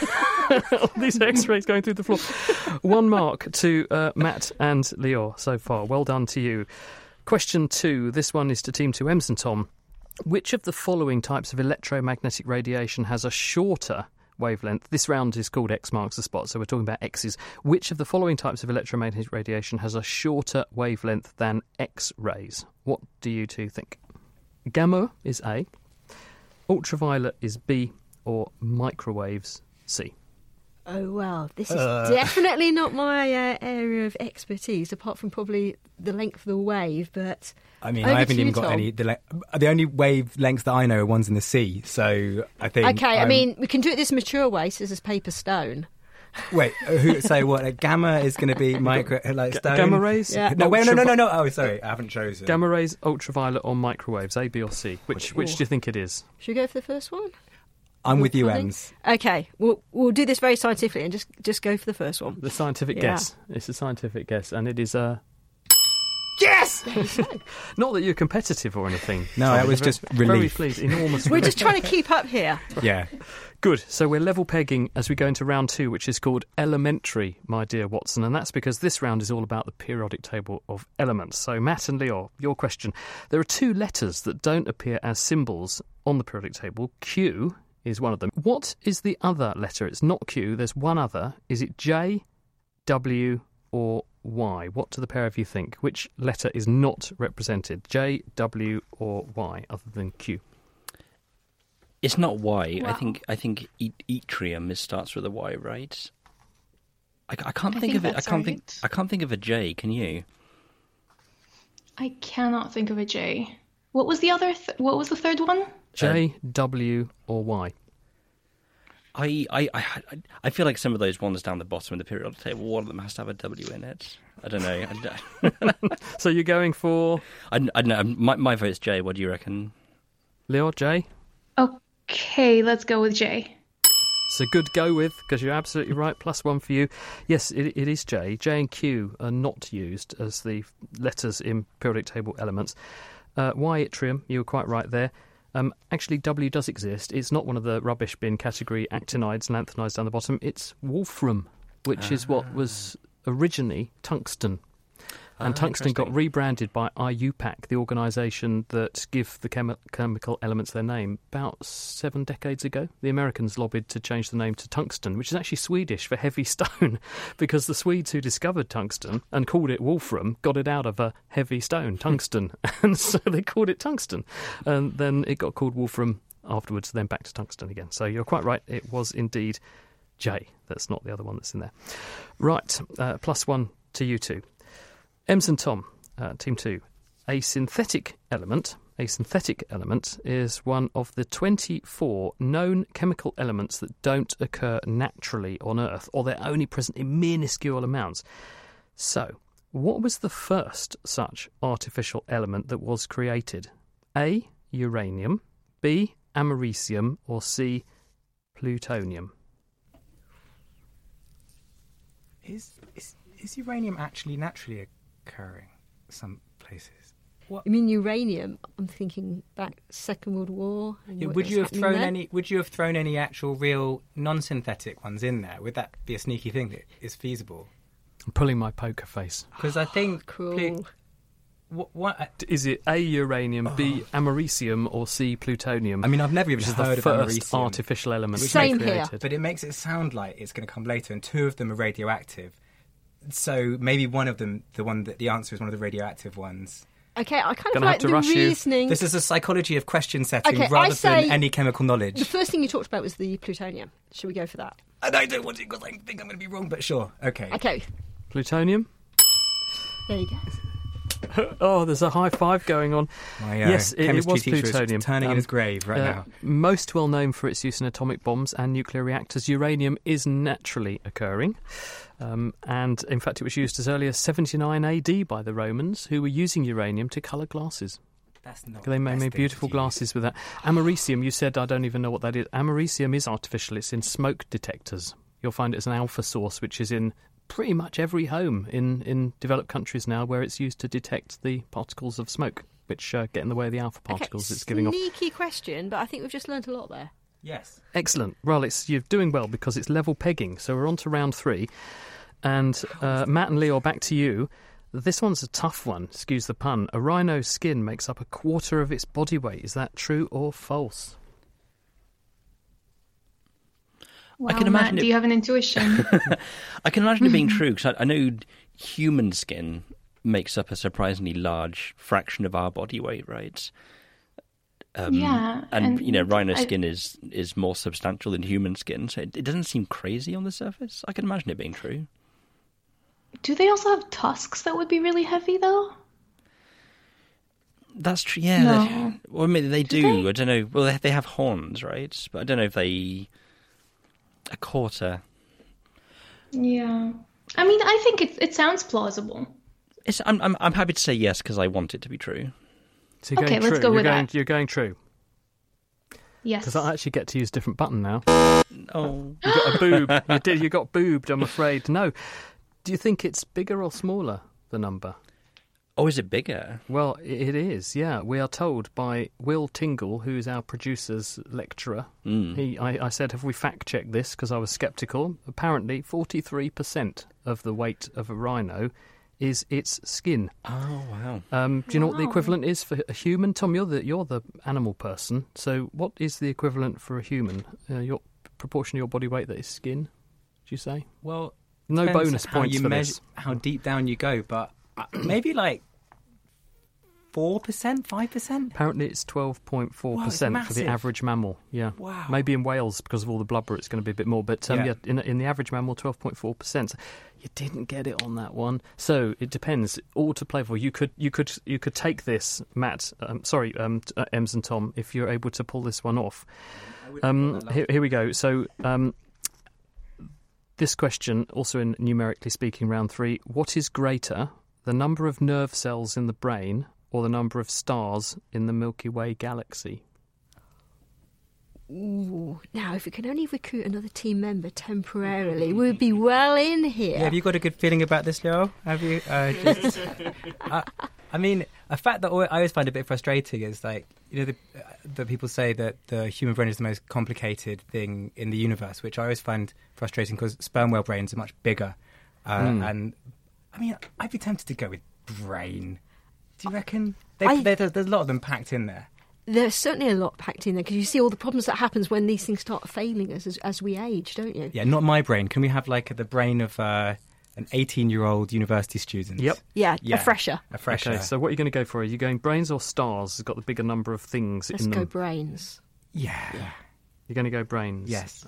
Speaker 6: All these X-rays going through the floor. One mark to uh, Matt and Leo so far. Well done to you. Question two. This one is to Team two, Ems and Tom. Which of the following types of electromagnetic radiation has a shorter wavelength. This round is called X marks the spot, so we're talking about X's. Which of the following types of electromagnetic radiation has a shorter wavelength than X-rays? What do you two think? Gamma is A, ultraviolet is B, or microwaves C?
Speaker 11: Oh, well, this is
Speaker 6: Uh.
Speaker 11: definitely not my uh, area of expertise, apart from probably the length of the wave, but...
Speaker 7: I mean,
Speaker 11: over
Speaker 7: I haven't
Speaker 11: to you,
Speaker 7: even got
Speaker 11: Tom.
Speaker 7: any... The, le- the only wavelengths that I know are ones in the sea, so I think...
Speaker 11: Okay, I
Speaker 7: um,
Speaker 11: mean, we can do it this mature way, scissors, paper, stone.
Speaker 7: Wait, who, so what? Like, gamma is going to be micro... Like
Speaker 6: Ga-
Speaker 7: stone?
Speaker 6: gamma rays?
Speaker 11: Yeah.
Speaker 7: No, wait, no, no,
Speaker 6: Ultra-
Speaker 7: no, no. Oh, sorry, I haven't chosen.
Speaker 6: Gamma rays, ultraviolet, or microwaves? A, B, or C? Which which do you think it is?
Speaker 11: Should we go for the first one?
Speaker 7: I'm with you,
Speaker 11: I think-
Speaker 7: Ems.
Speaker 11: Okay, we'll, we'll do this very scientifically and just, just go for the first one.
Speaker 6: The scientific
Speaker 11: Yeah.
Speaker 6: guess. It's a scientific guess, and it is a.
Speaker 7: Yes!
Speaker 6: Not that you're competitive or anything.
Speaker 7: No,
Speaker 6: Tom.
Speaker 7: I was
Speaker 6: Very-
Speaker 7: just
Speaker 6: Very
Speaker 7: relief.
Speaker 6: pleased. Enormous.
Speaker 11: We're
Speaker 6: relief.
Speaker 11: just trying to keep up here.
Speaker 7: Yeah.
Speaker 6: Good. So we're level pegging as we go into round two, which is called Elementary, my dear Watson. And that's because this round is all about the periodic table of elements. So, Matt and Leo, your question. There are two letters that don't appear as symbols on the periodic table. Q is one of them. What is the other letter? It's not Q. There's one other. Is it J, W, or Y? What do the pair of you think? Which letter is not represented? J, W, or Y, other than Q?
Speaker 10: It's not Y. I
Speaker 8: Wow.
Speaker 10: think I think e- yttrium is starts with a Y, right? I, I can't
Speaker 8: I
Speaker 10: think,
Speaker 8: think
Speaker 10: of it. I
Speaker 8: that's
Speaker 10: can't think.
Speaker 8: right.
Speaker 10: I can't think of a J. Can you?
Speaker 8: I cannot think of a J. What was the other? Th- what was the third one?
Speaker 6: J, W, or Y?
Speaker 10: I, I, I, I feel like some of those ones down the bottom of the periodic table, one of them has to have a W in it. I don't know. I, don't-
Speaker 6: So you're going for
Speaker 10: I, I don't know. My, my vote's J. What do you reckon?
Speaker 6: Leo, J?
Speaker 8: Okay, let's go with J.
Speaker 6: It's a good go with, because you're absolutely right. Plus one for you. Yes, it, it is J. J and Q are not used as the letters in periodic table elements. Uh, y, yttrium, you were quite right there. Um, actually, W does exist. It's not one of the rubbish bin category actinides, lanthanides down the bottom. It's wolfram, which is what was originally tungsten. And
Speaker 10: Ah,
Speaker 6: tungsten got
Speaker 10: interesting.
Speaker 6: rebranded by I U P A C, the organisation that give the chemi- chemical elements their name, about seven decades ago. The Americans lobbied to change the name to tungsten, which is actually Swedish for heavy stone, because the Swedes who discovered tungsten and called it wolfram got it out of a heavy stone, tungsten, and so they called it tungsten. And then it got called wolfram afterwards, then back to tungsten again. So you're quite right, it was indeed J. That's not the other one that's in there. Right, uh, plus one to you two. Ems and Tom, uh, team two. A synthetic element, a synthetic element is one of the twenty-four known chemical elements that don't occur naturally on Earth, or they're only present in minuscule amounts. So, what was the first such artificial element that was created? A, uranium, B, americium, or C, plutonium?
Speaker 7: Is, is, is uranium actually naturally occurring some places? What?
Speaker 11: I mean, uranium. I'm thinking back Second World War. and
Speaker 7: Yeah,
Speaker 11: what
Speaker 7: would
Speaker 11: was
Speaker 7: you have
Speaker 11: happening
Speaker 7: thrown
Speaker 11: there.
Speaker 7: any? Would you have thrown any actual, real, non-synthetic ones in there? Would that be a sneaky thing that is feasible?
Speaker 6: I'm pulling my poker face.
Speaker 7: Because I think,
Speaker 11: Cruel.
Speaker 7: what, what?
Speaker 6: Is it A, uranium, B, americium, or C, plutonium?
Speaker 7: I mean, I've never even
Speaker 6: which is
Speaker 7: heard
Speaker 6: the
Speaker 7: of
Speaker 6: first
Speaker 7: americium.
Speaker 6: artificial element
Speaker 11: Same here.
Speaker 6: created.
Speaker 7: But it makes it sound like it's going to come later, and two of them are radioactive. So maybe one of them, the one that the answer is one of the radioactive ones.
Speaker 11: Okay, I kind of
Speaker 6: Gonna
Speaker 11: like
Speaker 6: have to
Speaker 11: the
Speaker 6: rush you.
Speaker 11: reasoning.
Speaker 7: This is a psychology of question setting
Speaker 11: Okay, I
Speaker 7: rather
Speaker 11: say-
Speaker 7: than any chemical knowledge.
Speaker 11: The first thing you talked about was the plutonium. Should we go for that?
Speaker 7: And I don't want to because I think I'm going to be wrong, but sure. Okay.
Speaker 11: Okay,
Speaker 6: Plutonium?
Speaker 11: there you go.
Speaker 6: Oh, there's a high five going on.
Speaker 7: My uh,
Speaker 6: Yes, it- it
Speaker 7: chemistry
Speaker 6: was
Speaker 7: teacher
Speaker 6: plutonium.
Speaker 7: is turning
Speaker 6: Um,
Speaker 7: in his grave right
Speaker 6: Uh,
Speaker 7: now.
Speaker 6: Most well known for its use in atomic bombs and nuclear reactors, uranium is naturally occurring. Um, and in fact, it was used as early as seventy-nine A D by the Romans, who were using uranium to colour glasses.
Speaker 7: That's not
Speaker 6: They
Speaker 7: the
Speaker 6: made,
Speaker 7: best
Speaker 6: made
Speaker 7: thing
Speaker 6: beautiful
Speaker 7: to use.
Speaker 6: glasses with that. Americium, you said, I don't even know what that is. Americium is artificial. It's in smoke detectors. You'll find it as an alpha source, which is in pretty much every home in, in developed countries now, where it's used to detect the particles of smoke, which uh, get in the way of the alpha particles
Speaker 11: okay,
Speaker 6: it's giving off.
Speaker 11: sneaky question, but I think we've just learnt a lot there.
Speaker 7: Yes.
Speaker 6: Excellent. Well, it's you're doing well because it's level pegging. So we're on to round three. And uh, Matt and Leo, back to you. This one's a tough one, excuse the pun. A rhino's skin makes up a quarter of its body weight. Is that true or false?
Speaker 8: Wow,
Speaker 10: I can imagine.
Speaker 8: Matt,
Speaker 10: it,
Speaker 8: do you have an intuition?
Speaker 10: I can imagine it being true because I, I know human skin makes up a surprisingly large fraction of our body weight, right? Um,
Speaker 8: yeah,
Speaker 10: and,
Speaker 8: and
Speaker 10: you know, rhino
Speaker 8: I,
Speaker 10: skin is is more substantial than human skin, so it, it doesn't seem crazy on the surface. I can imagine it being true.
Speaker 8: Do they also have tusks that would be really heavy, though?
Speaker 10: That's true. Yeah.
Speaker 8: No.
Speaker 10: They, well, maybe they do.
Speaker 8: do they?
Speaker 10: I don't know. Well, they, they have horns, right? But I don't know if they a quarter.
Speaker 8: Yeah. I mean, I think it it sounds plausible.
Speaker 10: It's, I'm I'm I'm happy to say yes because I want it to be true.
Speaker 6: So you're
Speaker 8: Okay,
Speaker 6: going
Speaker 8: let's
Speaker 6: true.
Speaker 8: go
Speaker 6: you're
Speaker 8: with
Speaker 6: going,
Speaker 8: that.
Speaker 6: You're going true.
Speaker 8: Yes.
Speaker 6: Because I actually get to use a different button now.
Speaker 10: Oh,
Speaker 6: You got a boob. You did. You got boobed. I'm afraid. No. Do you think it's bigger or smaller? The number.
Speaker 10: Oh, is it bigger?
Speaker 6: Well, i- it is. Yeah, we are told by Will Tingle, who is our producer's lecturer.
Speaker 10: Mm.
Speaker 6: He, I, I said, have we fact checked this? Because I was sceptical. Apparently, forty-three percent of the weight of a rhino is its skin.
Speaker 10: Oh wow!
Speaker 6: Um, do you know what the
Speaker 8: Wow.
Speaker 6: equivalent is for a human? Tom, you're the you're the animal person. So, what is the equivalent for a human? Uh, your proportion of your body weight that is skin? Do you say?
Speaker 7: Well,
Speaker 6: No
Speaker 7: depends
Speaker 6: bonus
Speaker 7: how
Speaker 6: points
Speaker 7: you
Speaker 6: for
Speaker 7: measure,
Speaker 6: this.
Speaker 7: how deep down you go, but uh, maybe like four percent, five percent.
Speaker 6: Apparently, it's twelve point four percent
Speaker 7: Wow,
Speaker 6: for
Speaker 7: it's
Speaker 6: the
Speaker 7: massive.
Speaker 6: average mammal. Yeah.
Speaker 7: Wow.
Speaker 6: Maybe in Wales, because of all the blubber, it's going to be a bit more. But um, yeah.
Speaker 7: Yeah.
Speaker 6: in, in the average mammal, twelve point four percent. You didn't get it on that one. So it depends. All to play for. You could, you could, you could take this, Matt. Um, sorry, um, uh, Ems and Tom, if you're able to pull this one off. Um, here, here we go. So. Um, This question, also in numerically speaking, round three. What is greater, the number of nerve cells in the brain or the number of stars in the Milky Way galaxy?
Speaker 11: Ooh, now, if we can only recruit another team member temporarily, we'd be well in here.
Speaker 7: Yeah, have you got a good feeling about this, Leo? Have you? Uh, just, uh, I mean, a fact that I always find a bit frustrating is like, you know, the, uh, that people say that the human brain is the most complicated thing in the universe, which I always find frustrating because sperm whale brains are much bigger. Uh,
Speaker 6: Mm.
Speaker 7: And, I mean, I'd be tempted to go with brain. Do you reckon? They,
Speaker 11: I-
Speaker 7: they, there's a lot of them packed in there.
Speaker 11: There's certainly a lot packed in there because you see all the problems that happens when these things start failing us as, as we age, don't you?
Speaker 7: Yeah, not my brain. Can we have like the brain of uh, an eighteen-year-old university student?
Speaker 6: Yep.
Speaker 11: Yeah,
Speaker 7: Yeah.
Speaker 11: a fresher.
Speaker 7: A fresher.
Speaker 6: Okay, so what are you going to go for? Are you going brains or stars? It's got the bigger number of things
Speaker 11: Let's
Speaker 6: in
Speaker 11: go
Speaker 6: them.
Speaker 11: brains.
Speaker 7: Yeah.
Speaker 6: You're going to go brains?
Speaker 7: Yes.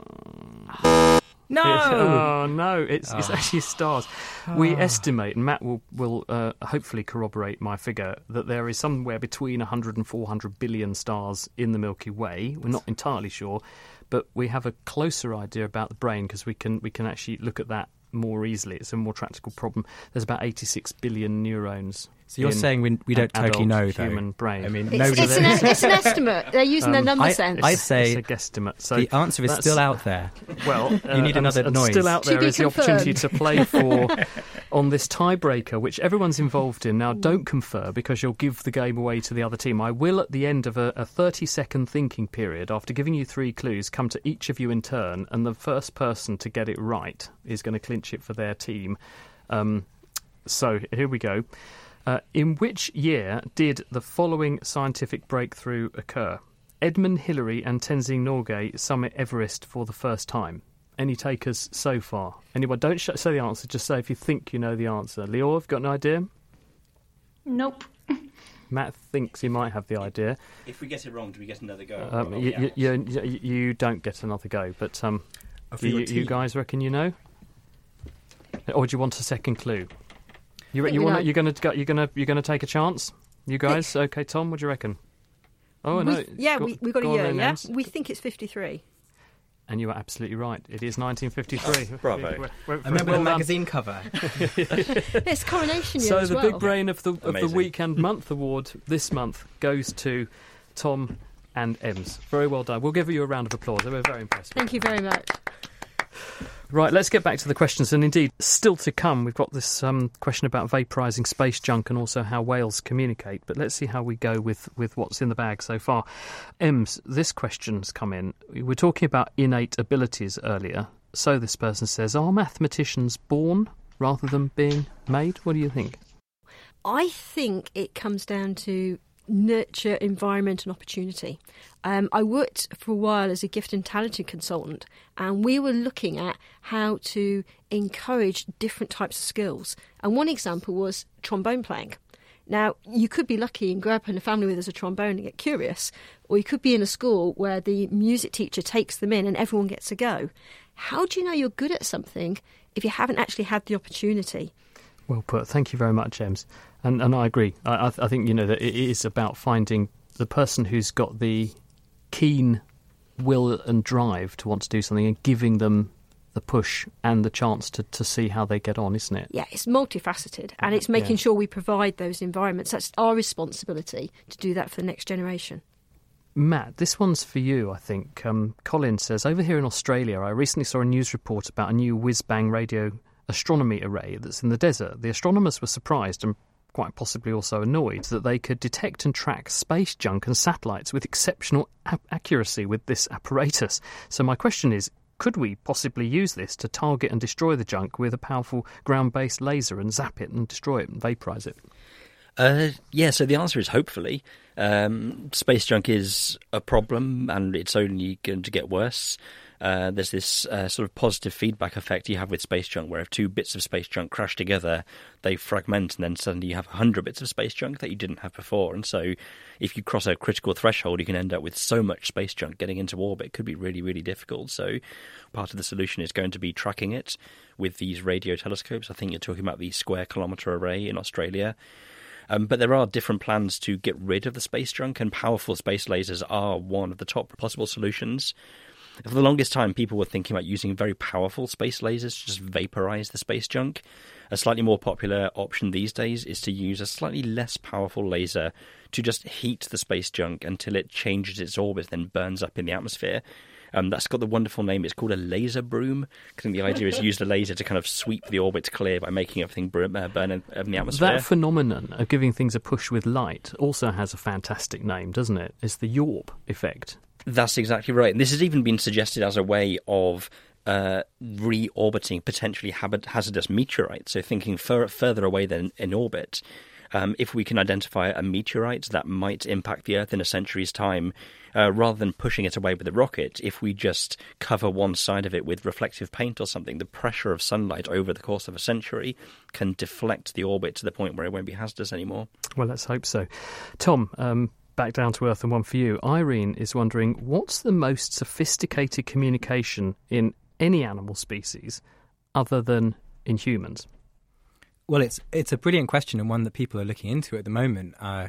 Speaker 6: Oh.
Speaker 7: No!
Speaker 6: Oh, no, it's, it's
Speaker 7: Oh.
Speaker 6: actually stars. We estimate, and Matt will, will uh, hopefully corroborate my figure, that there is somewhere between one hundred and four hundred billion stars in the Milky Way. We're not entirely sure, but we have a closer idea about the brain because we can, we can actually look at that more easily. It's a more practical problem. There's about eighty-six billion neurons.
Speaker 7: So you're
Speaker 6: in
Speaker 7: saying we, we don't
Speaker 6: an
Speaker 7: totally
Speaker 6: adult
Speaker 7: know, though?
Speaker 6: human brain.
Speaker 7: I mean,
Speaker 11: It's,
Speaker 7: nobody
Speaker 11: it's, an,
Speaker 7: knows.
Speaker 11: it's an estimate. They're using their
Speaker 6: Um,
Speaker 11: number
Speaker 7: I-
Speaker 11: sense.
Speaker 7: I
Speaker 6: It's-
Speaker 7: say
Speaker 6: it's a guesstimate. So
Speaker 7: the answer is
Speaker 6: that's-
Speaker 7: still out there.
Speaker 6: Well,
Speaker 7: You need
Speaker 6: uh,
Speaker 7: another
Speaker 6: and, and
Speaker 7: noise.
Speaker 6: still out
Speaker 11: To
Speaker 6: there
Speaker 11: be
Speaker 6: is the opportunity to
Speaker 11: confirmed.
Speaker 6: play for on this tiebreaker, which everyone's involved in. Now, don't confer because you'll give the game away to the other team. I will, at the end of a, a thirty-second thinking period, after giving you three clues, come to each of you in turn, and the first person to get it right is going to clinch it for their team. Um, so here we go. Uh, in which year did the following scientific breakthrough occur? Edmund Hillary and Tenzing Norgay summit Everest for the first time. Any takers so far? Anyone? Don't sh- say the answer, just say if you think you know the answer. Leo, have you got an idea?
Speaker 8: Nope.
Speaker 6: Matt thinks he might have the idea.
Speaker 10: If we get it wrong, do we get another go?
Speaker 6: Um, you, you, you, you, you don't get another go, but um,
Speaker 7: Oh, for
Speaker 6: you,
Speaker 7: your
Speaker 6: you
Speaker 7: team.
Speaker 6: guys reckon you know? Or do you want a second clue? You,
Speaker 11: I think
Speaker 6: you
Speaker 11: we
Speaker 6: want?
Speaker 11: know.
Speaker 6: You're going to you're going to you're going to take a chance? You guys, okay? Tom, what do you reckon? Oh
Speaker 11: We-
Speaker 6: no!
Speaker 11: yeah,
Speaker 6: Go-
Speaker 11: we, we got a
Speaker 6: go on
Speaker 11: year,
Speaker 6: then,
Speaker 11: yeah?
Speaker 6: Ems.
Speaker 11: We think it's fifty-three.
Speaker 6: And you are absolutely right. It is nineteen fifty-three.
Speaker 10: Bravo.
Speaker 6: We're- we're-
Speaker 7: I remember
Speaker 6: well
Speaker 7: the
Speaker 6: done.
Speaker 7: magazine cover.
Speaker 11: It's coronation year
Speaker 6: So
Speaker 11: as
Speaker 6: the
Speaker 11: well.
Speaker 6: big brain of the of the
Speaker 10: Amazing.
Speaker 6: week and month award this month goes to Tom and Ems. Very well done. We'll give you a round of applause. They were very impressive.
Speaker 11: Thank you very much.
Speaker 6: Right, let's get back to the questions. And indeed, still to come, we've got this um, question about vaporising space junk and also how whales communicate. But let's see how we go with, with what's in the bag so far. Ems, this question's come in. We were talking about innate abilities earlier. So this person says, are mathematicians born rather than being made? What do you think?
Speaker 11: I think it comes down to nurture environment and opportunity. Um, I worked for a while as a gifted and talented consultant, and we were looking at how to encourage different types of skills. And one example was trombone playing. Now, you could be lucky and grow up in a family where there's a trombone and get curious, or you could be in a school where the music teacher takes them in and everyone gets a go. How do you know you're good at something if you haven't actually had the opportunity?
Speaker 6: Well put. Thank you very much, James. And and I agree. I, I think, you know, that it is about finding the person who's got the keen will and drive to want to do something and giving them the push and the chance to, to see how they get on, isn't it?
Speaker 11: Yeah, it's multifaceted, and it's making yeah. sure we provide those environments. That's our responsibility to do that for the next generation.
Speaker 6: Matt, this one's for you, I think. Um, Colin says, over here in Australia, I recently saw a news report about a new whiz-bang radio astronomy array that's in the desert. The astronomers were surprised and quite possibly also annoyed that they could detect and track space junk and satellites with exceptional a- accuracy with this apparatus. So my question is, could we possibly use this to target and destroy the junk with a powerful ground-based laser and zap it and destroy it and vaporise it?
Speaker 10: Uh, yeah, so the answer is hopefully. Um, space junk is a problem, and it's only going to get worse. Uh, there's this uh, sort of positive feedback effect you have with space junk, where if two bits of space junk crash together, they fragment, and then suddenly you have one hundred bits of space junk that you didn't have before. And so if you cross a critical threshold, you can end up with so much space junk getting into orbit. It could be really, really difficult. So part of the solution is going to be tracking it with these radio telescopes. I think you're talking about the Square Kilometre Array in Australia. Um, but there are different plans to get rid of the space junk, and powerful space lasers are one of the top possible solutions. For the longest time, people were thinking about using very powerful space lasers to just vaporize the space junk. A slightly more popular option these days is to use a slightly less powerful laser to just heat the space junk until it changes its orbit, then burns up in the atmosphere. Um, that's got the wonderful name. It's called a laser broom. I think the idea is to use the laser to kind of sweep the orbit clear by making everything burn, uh, burn in, in the atmosphere.
Speaker 6: That phenomenon of giving things a push with light also has a fantastic name, doesn't it? It's the Yorp effect.
Speaker 10: That's exactly right. And this has even been suggested as a way of uh, re-orbiting potentially hazardous meteorites. So thinking fur- further away than in orbit. Um, if we can identify a meteorite that might impact the Earth in a century's time, uh, rather than pushing it away with a rocket, if we just cover one side of it with reflective paint or something, the pressure of sunlight over the course of a century can deflect the orbit to the point where it won't be hazardous anymore.
Speaker 6: Well, let's hope so. Tom, um, back down to earth and one for you. Irene is wondering, what's the most sophisticated communication in any animal species other than in humans?
Speaker 7: Well, it's it's a brilliant question, and one that people are looking into at the moment. Uh,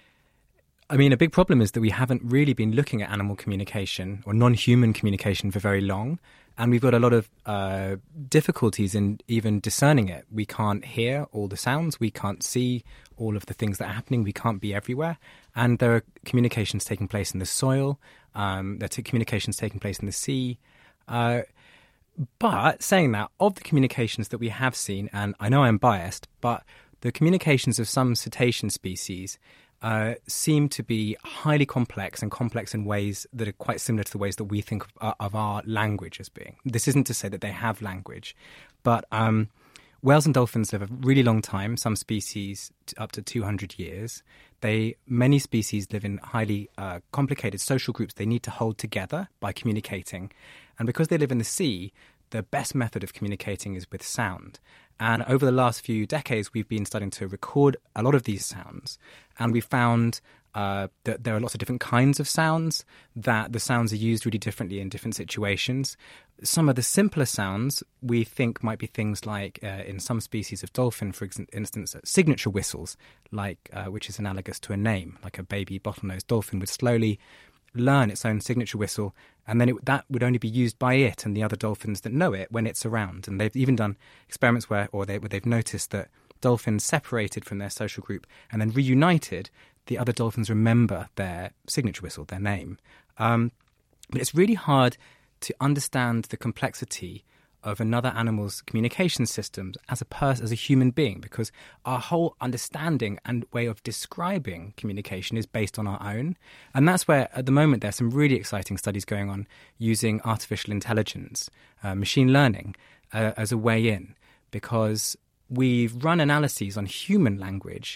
Speaker 7: I mean, a big problem is that we haven't really been looking at animal communication or non-human communication for very long, and we've got a lot of uh, difficulties in even discerning it. We can't hear all the sounds, we can't see all of the things that are happening, we can't be everywhere, and there are communications taking place in the soil, um, there are communications taking place in the sea. Uh, But saying that, of the communications that we have seen, and I know I'm biased, but the communications of some cetacean species uh, seem to be highly complex and complex in ways that are quite similar to the ways that we think of, uh, of our language as being. This isn't to say that they have language, but um, whales and dolphins live a really long time, some species up to two hundred years. They Many species live in highly uh, complicated social groups they need to hold together by communicating. And because they live in the sea, the best method of communicating is with sound. And over the last few decades, we've been starting to record a lot of these sounds. And we found uh, that there are lots of different kinds of sounds, that the sounds are used really differently in different situations. Some of the simpler sounds we think might be things like, uh, in some species of dolphin, for instance, uh, signature whistles, like uh, which is analogous to a name, like a baby bottlenose dolphin would slowly learn its own signature whistle, and then it, that would only be used by it and the other dolphins that know it when it's around. And they've even done experiments where, or they, where they've noticed that dolphins separated from their social group and then reunited, the other dolphins remember their signature whistle, their name. Um, but it's really hard to understand the complexity of another animal's communication systems as a person, as a human being, because our whole understanding and way of describing communication is based on our own. And that's where, at the moment, there's some really exciting studies going on using artificial intelligence, uh, machine learning, uh, as a way in, because we've run analyses on human language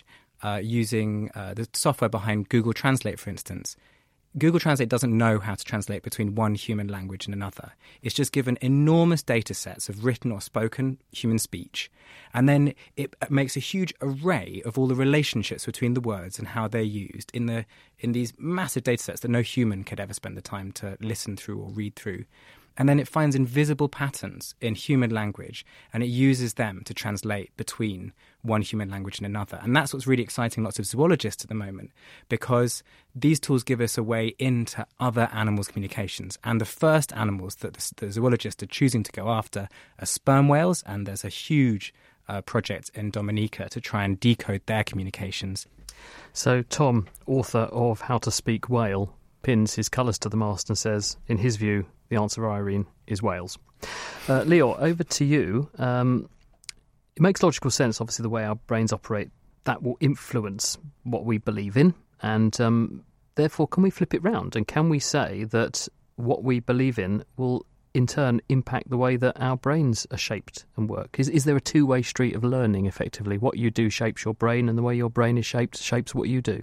Speaker 7: uh, using uh, the software behind Google Translate, for instance. Google Translate doesn't know how to translate between one human language and another. It's just given enormous data sets of written or spoken human speech. And then it makes a huge array of all the relationships between the words and how they're used in the in these massive data sets that no human could ever spend the time to listen through or read through. And then it finds invisible patterns in human language, and it uses them to translate between one human language and another. And that's what's really exciting lots of zoologists at the moment, because these tools give us a way into other animals' communications. And the first animals that the, the zoologists are choosing to go after are sperm whales, and there's a huge uh, project in Dominica to try and decode their communications.
Speaker 6: So Tom, author of How to Speak Whale, pins his colours to the mast and says, in his view, the answer, Irene, is whales. Uh, Leo, over to you. Um, it makes logical sense, obviously, the way our brains operate. That will influence what we believe in. And um, therefore, can we flip it round? And can we say that what we believe in will, in turn, impact the way that our brains are shaped and work? Is, is there a two-way street of learning, effectively? What you do shapes your brain, and the way your brain is shaped shapes what you do?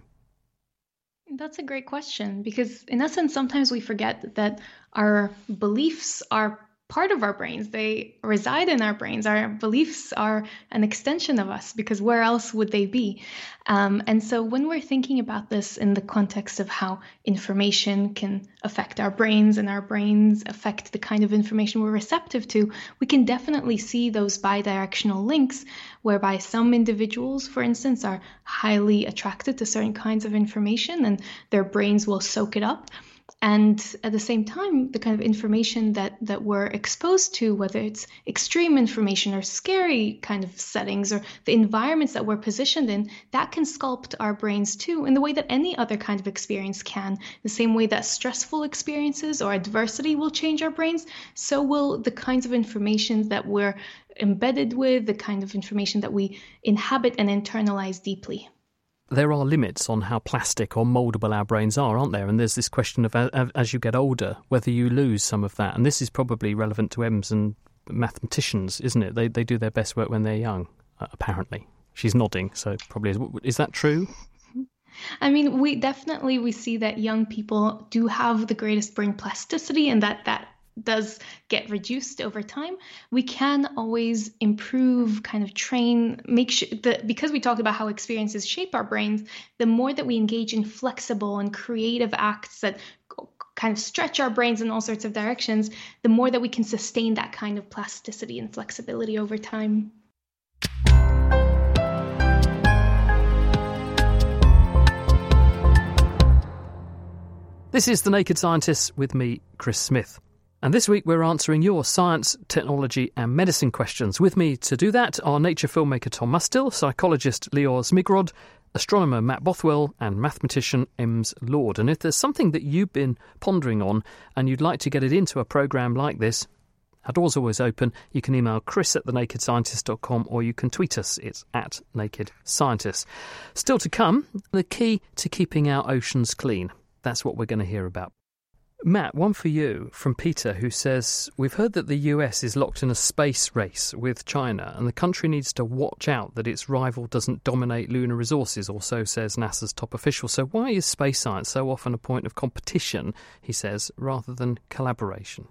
Speaker 8: That's a great question, because in essence, sometimes we forget that our beliefs are part of our brains. They reside in our brains. Our beliefs are an extension of us, because where else would they be? Um, and so when we're thinking about this in the context of how information can affect our brains and our brains affect the kind of information we're receptive to, we can definitely see those bidirectional links, whereby some individuals, for instance, are highly attracted to certain kinds of information and their brains will soak it up. And at the same time, the kind of information that, that we're exposed to, whether it's extreme information or scary kind of settings or the environments that we're positioned in, that can sculpt our brains too, in the way that any other kind of experience can. The same way that stressful experiences or adversity will change our brains, so will the kinds of information that we're embedded with, the kind of information that we inhabit and internalize deeply.
Speaker 6: There are limits on how plastic or mouldable our brains are, aren't there? And there's this question of, as you get older, whether you lose some of that. And this is probably relevant to E M S and mathematicians, isn't it? They they do their best work when they're young, uh, apparently. She's nodding, so probably is. Is that true?
Speaker 8: I mean, we definitely, we see that young people do have the greatest brain plasticity, and that that does get reduced over time. We can always improve, kind of train, make sure that, because we talked about how experiences shape our brains, the more that we engage in flexible and creative acts that kind of stretch our brains in all sorts of directions, the more that we can sustain that kind of plasticity and flexibility over time.
Speaker 6: This is The Naked Scientists with me, Chris Smith. And this week we're answering your science, technology and medicine questions. With me to do that are nature filmmaker Tom Mustill, psychologist Lior Zmigrod, astronomer Matt Bothwell and mathematician Ems Lord. And if there's something that you've been pondering on and you'd like to get it into a programme like this, our door's always open. You can email chris at the naked scientist dot com or you can tweet us. It's at Naked Scientists. Still to come, the key to keeping our oceans clean. That's what we're going to hear about. Matt, one for you from Peter, who says, we've heard that the U S is locked in a space race with China and the country needs to watch out that its rival doesn't dominate lunar resources, or so says NASA's top official. So why is space science so often a point of competition, he says, rather than collaboration?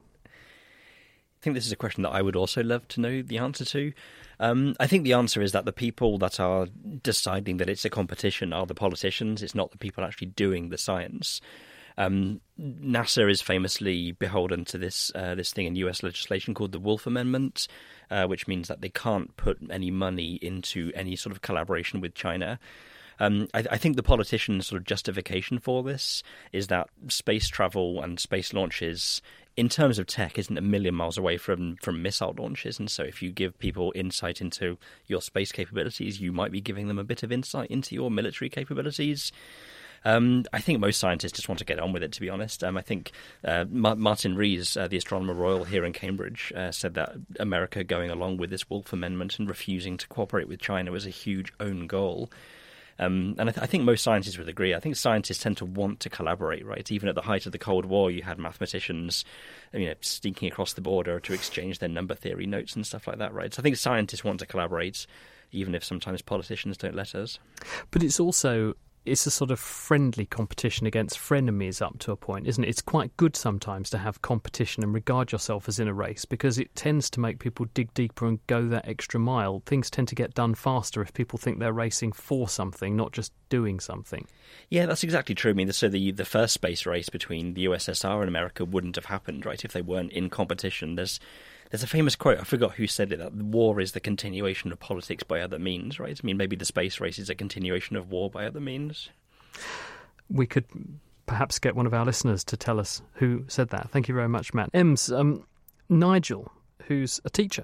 Speaker 10: I think this is a question that I would also love to know the answer to. Um, I think the answer is that the people that are deciding that it's a competition are the politicians. It's not the people actually doing the science. Um, NASA is famously beholden to this uh, this thing in U S legislation called the Wolf Amendment, uh, which means that they can't put any money into any sort of collaboration with China. Um, I, I think the politicians' sort of justification for this is that space travel and space launches, in terms of tech, isn't a million miles away from, from missile launches. And so if you give people insight into your space capabilities, you might be giving them a bit of insight into your military capabilities. Um, I think most scientists just want to get on with it, to be honest. Um, I think uh, Ma- Martin Rees, uh, the Astronomer Royal here in Cambridge, uh, said that America going along with this Wolf Amendment and refusing to cooperate with China was a huge own goal. Um, and I, th- I think most scientists would agree. I think scientists tend to want to collaborate, right? Even at the height of the Cold War, you had mathematicians, you know, sneaking across the border to exchange their number theory notes and stuff like that, right? So I think scientists want to collaborate. even if sometimes politicians don't let us.
Speaker 6: But it's also, it's a sort of friendly competition against frenemies up to a point, isn't it? It's quite good sometimes to have competition and regard yourself as in a race, because it tends to make people dig deeper and go that extra mile. Things tend to get done faster if people think they're racing for something, not just doing something.
Speaker 10: Yeah, that's exactly true. I mean, so the the first space race between the U S S R and America wouldn't have happened, right, if they weren't in competition. There's There's a famous quote, I forgot who said it, that war is the continuation of politics by other means, right? I mean, maybe the space race is a continuation of war by other means.
Speaker 6: We could perhaps get one of our listeners to tell us who said that. Thank you very much, Matt. Ems, um, Nigel, who's a teacher,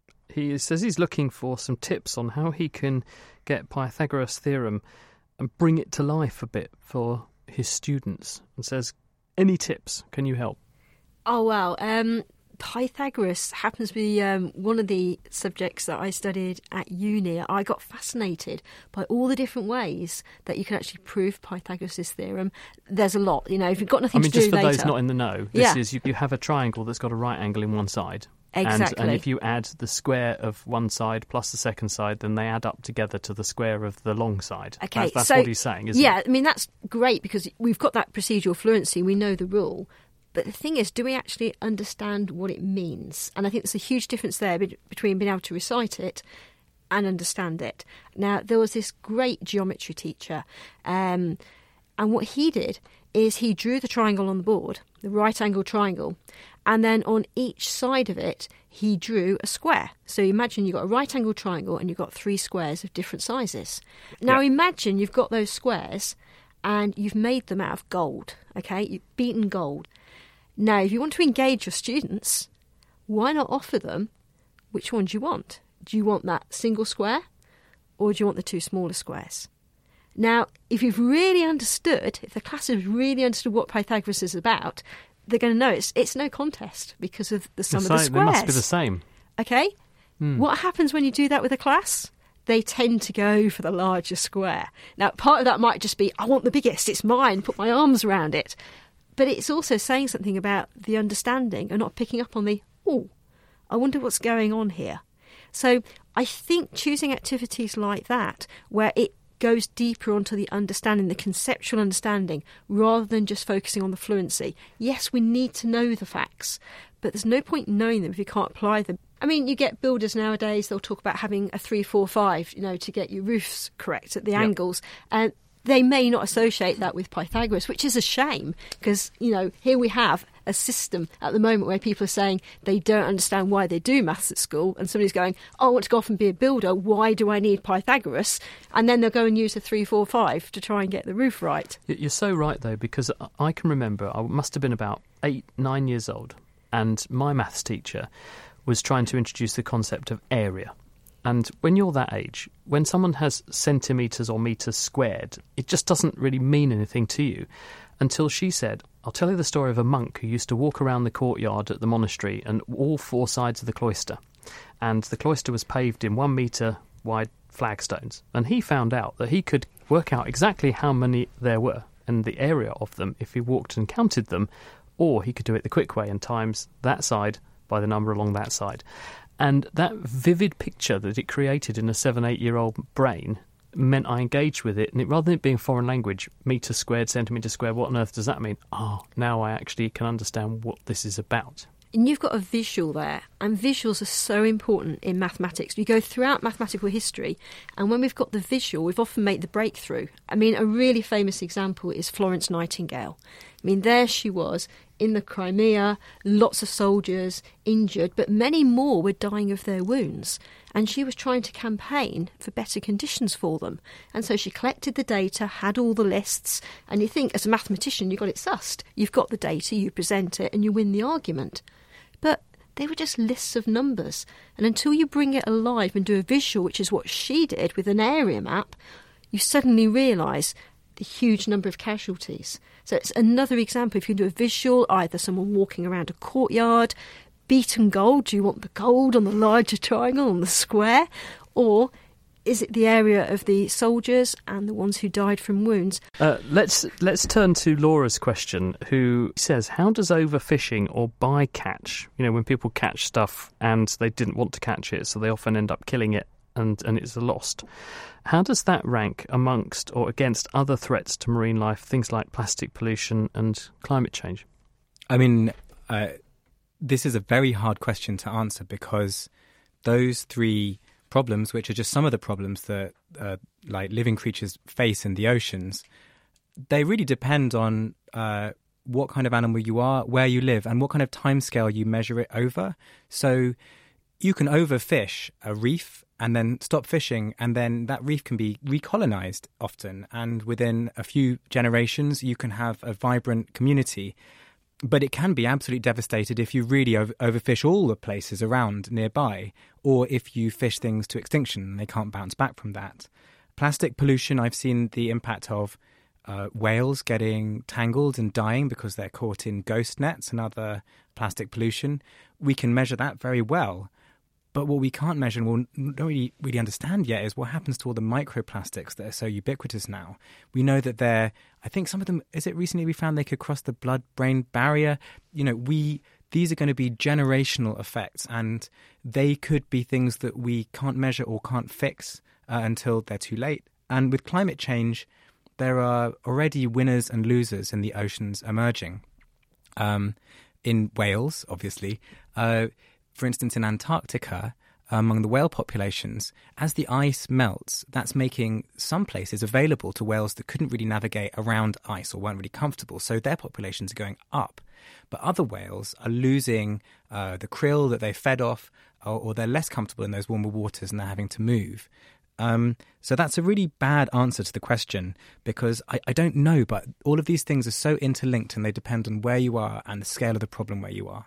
Speaker 6: he says he's looking for some tips on how he can get Pythagoras' theorem and bring it to life a bit for his students, and says, any tips? Can you help?
Speaker 11: Oh, wow. Um, Pythagoras happens to be um, one of the subjects that I studied at uni. I got fascinated by all the different ways that you can actually prove Pythagoras' theorem. There's a lot, you know, if you've got nothing
Speaker 6: I mean,
Speaker 11: to do
Speaker 6: just for
Speaker 11: later.
Speaker 6: those not in the know, this
Speaker 11: yeah.
Speaker 6: is you, you have a triangle that's got a right angle in one side.
Speaker 11: Exactly.
Speaker 6: And, and if you add the square of one side plus the second side, then they add up together to the square of the long side.
Speaker 11: Okay,
Speaker 6: that's, that's
Speaker 11: so,
Speaker 6: what he's saying, isn't
Speaker 11: yeah,
Speaker 6: it?
Speaker 11: I mean, that's great because we've got that procedural fluency, we know the rule. But the thing is, do we actually understand what it means? And I think there's a huge difference there be- between being able to recite it and understand it. Now, there was this great geometry teacher, um, and what he did is he drew the triangle on the board, the right-angled triangle, and then on each side of it, he drew a square. So imagine you've got a right-angled triangle and you've got three squares of different sizes. Now,
Speaker 6: yeah.
Speaker 11: imagine you've got those squares and you've made them out of gold, okay? You've beaten gold. Now, if you want to engage your students, why not offer them which one do you want? Do you want that single square or do you want the two smaller squares? Now, if you've really understood, if the class has really understood what Pythagoras is about, they're going to know it's, it's no contest because of the sum
Speaker 6: the
Speaker 11: of the
Speaker 6: same,
Speaker 11: squares.
Speaker 6: They must be the same.
Speaker 11: Okay?
Speaker 6: Mm.
Speaker 11: What happens when you do that with a class? They tend to go for the larger square. Now, part of that might just be, I want the biggest, it's mine, put my arms around it. But it's also saying something about the understanding and not picking up on the, oh, I wonder what's going on here. So I think choosing activities like that, where it goes deeper onto the understanding, the conceptual understanding, rather than just focusing on the fluency. Yes, we need to know the facts, but there's no point knowing them if you can't apply them. I mean, you get builders nowadays, they'll talk about having a three, four, five, you know, to get your roofs correct at the yep. angles. And they may not associate that with Pythagoras, which is a shame because, you know, here we have a system at the moment where people are saying they don't understand why they do maths at school, and somebody's going, oh, I want to go off and be a builder, why do I need Pythagoras? And then they'll go and use a three, four, five to try and get the roof right.
Speaker 6: You're so right, though, because I can remember I must have been about eight, nine years old, and my maths teacher was trying to introduce the concept of area. And when you're that age, when someone has centimetres or metres squared, it just doesn't really mean anything to you until she said, I'll tell you the story of a monk who used to walk around the courtyard at the monastery and all four sides of the cloister. And the cloister was paved in one metre wide flagstones. And he found out that he could work out exactly how many there were and the area of them if he walked and counted them, or he could do it the quick way and times that side by the number along that side. And that vivid picture that it created in a seven, eight-year-old brain meant I engaged with it. And it, rather than it being foreign language, metre squared, centimetre squared, what on earth does that mean? Oh, now I actually can understand what this is about.
Speaker 11: And you've got a visual there, and visuals are so important in mathematics. We go throughout mathematical history, and when we've got the visual, we've often made the breakthrough. I mean, a really famous example is Florence Nightingale. I mean, there she was in the Crimea, lots of soldiers injured, but many more were dying of their wounds. And she was trying to campaign for better conditions for them. And so she collected the data, had all the lists, and you think, as a mathematician, you've got it sussed. You've got the data, you present it, and you win the argument. But they were just lists of numbers. And until you bring it alive and do a visual, which is what she did with an area map, you suddenly realise the huge number of casualties. So it's another example. If you do a visual, either someone walking around a courtyard, beaten gold, do you want the gold on the larger triangle, on the square? Or is it the area of the soldiers and the ones who died from wounds?
Speaker 6: Uh, let's let's turn to Laura's question, who says, how does overfishing or bycatch, you know, when people catch stuff and they didn't want to catch it, so they often end up killing it and, and it's lost. How does that rank amongst or against other threats to marine life, things like plastic pollution and climate change?
Speaker 7: I mean, uh, this is a very hard question to answer because those three problems, which are just some of the problems that uh, like living creatures face in the oceans, they really depend on uh, what kind of animal you are, where you live, and what kind of timescale you measure it over. So you can overfish a reef and then stop fishing, and then that reef can be recolonized often. And within a few generations, you can have a vibrant community. But it can be absolutely devastated if you really over- overfish all the places around nearby, or if you fish things to extinction and they can't bounce back from that. Plastic pollution, I've seen the impact of uh, whales getting tangled and dying because they're caught in ghost nets and other plastic pollution. We can measure that very well. But what we can't measure and we don't really, really understand yet is what happens to all the microplastics that are so ubiquitous now. We know that they're, I think some of them, is it recently we found they could cross the blood-brain barrier? You know, we these are going to be generational effects, and they could be things that we can't measure or can't fix uh, until they're too late. And with climate change, there are already winners and losers in the oceans emerging. Um, in Wales, obviously, uh, for instance, in Antarctica, among the whale populations, as the ice melts, that's making some places available to whales that couldn't really navigate around ice or weren't really comfortable. So their populations are going up. But other whales are losing uh, the krill that they fed off, or, or they're less comfortable in those warmer waters and they're having to move. Um, so that's a really bad answer to the question, because I, I don't know, but all of these things are so interlinked and they depend on where you are and the scale of the problem where you are.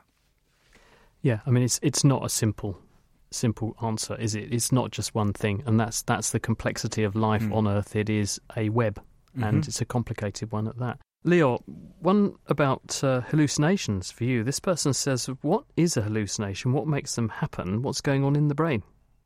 Speaker 6: Yeah, I mean, it's it's not a simple simple answer, is it? It's not just one thing, and that's that's the complexity of life mm. on Earth. It is a web, and mm-hmm. it's a complicated one at that. Leo, one about uh, hallucinations for you. This person says, what is a hallucination? What makes them happen? What's going on in the brain?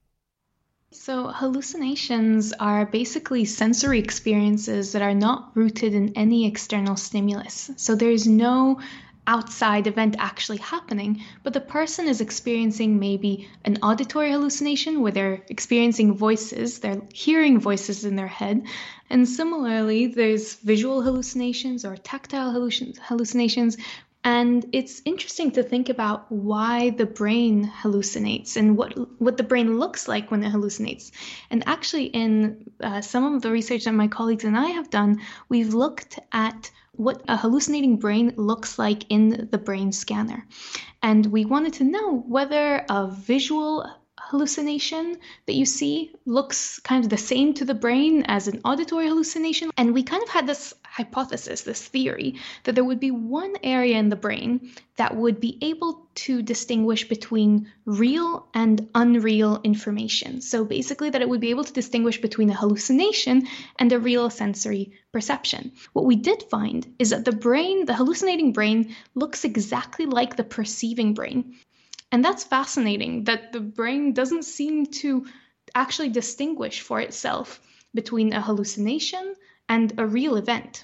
Speaker 8: So hallucinations are basically sensory experiences that are not rooted in any external stimulus. So there's no outside event actually happening, but the person is experiencing maybe an auditory hallucination where they're experiencing voices, they're hearing voices in their head. And similarly, there's visual hallucinations or tactile hallucinations. And it's interesting to think about why the brain hallucinates and what what the brain looks like when it hallucinates. And actually, in uh, some of the research that my colleagues and I have done, we've looked at what a hallucinating brain looks like in the brain scanner. And we wanted to know whether a visual hallucination that you see looks kind of the same to the brain as an auditory hallucination. And we kind of had this hypothesis, this theory, that there would be one area in the brain that would be able to distinguish between real and unreal information. So basically that it would be able to distinguish between a hallucination and a real sensory perception. What we did find is that the brain, the hallucinating brain, looks exactly like the perceiving brain. And that's fascinating, that the brain doesn't seem to actually distinguish for itself between a hallucination and a real event.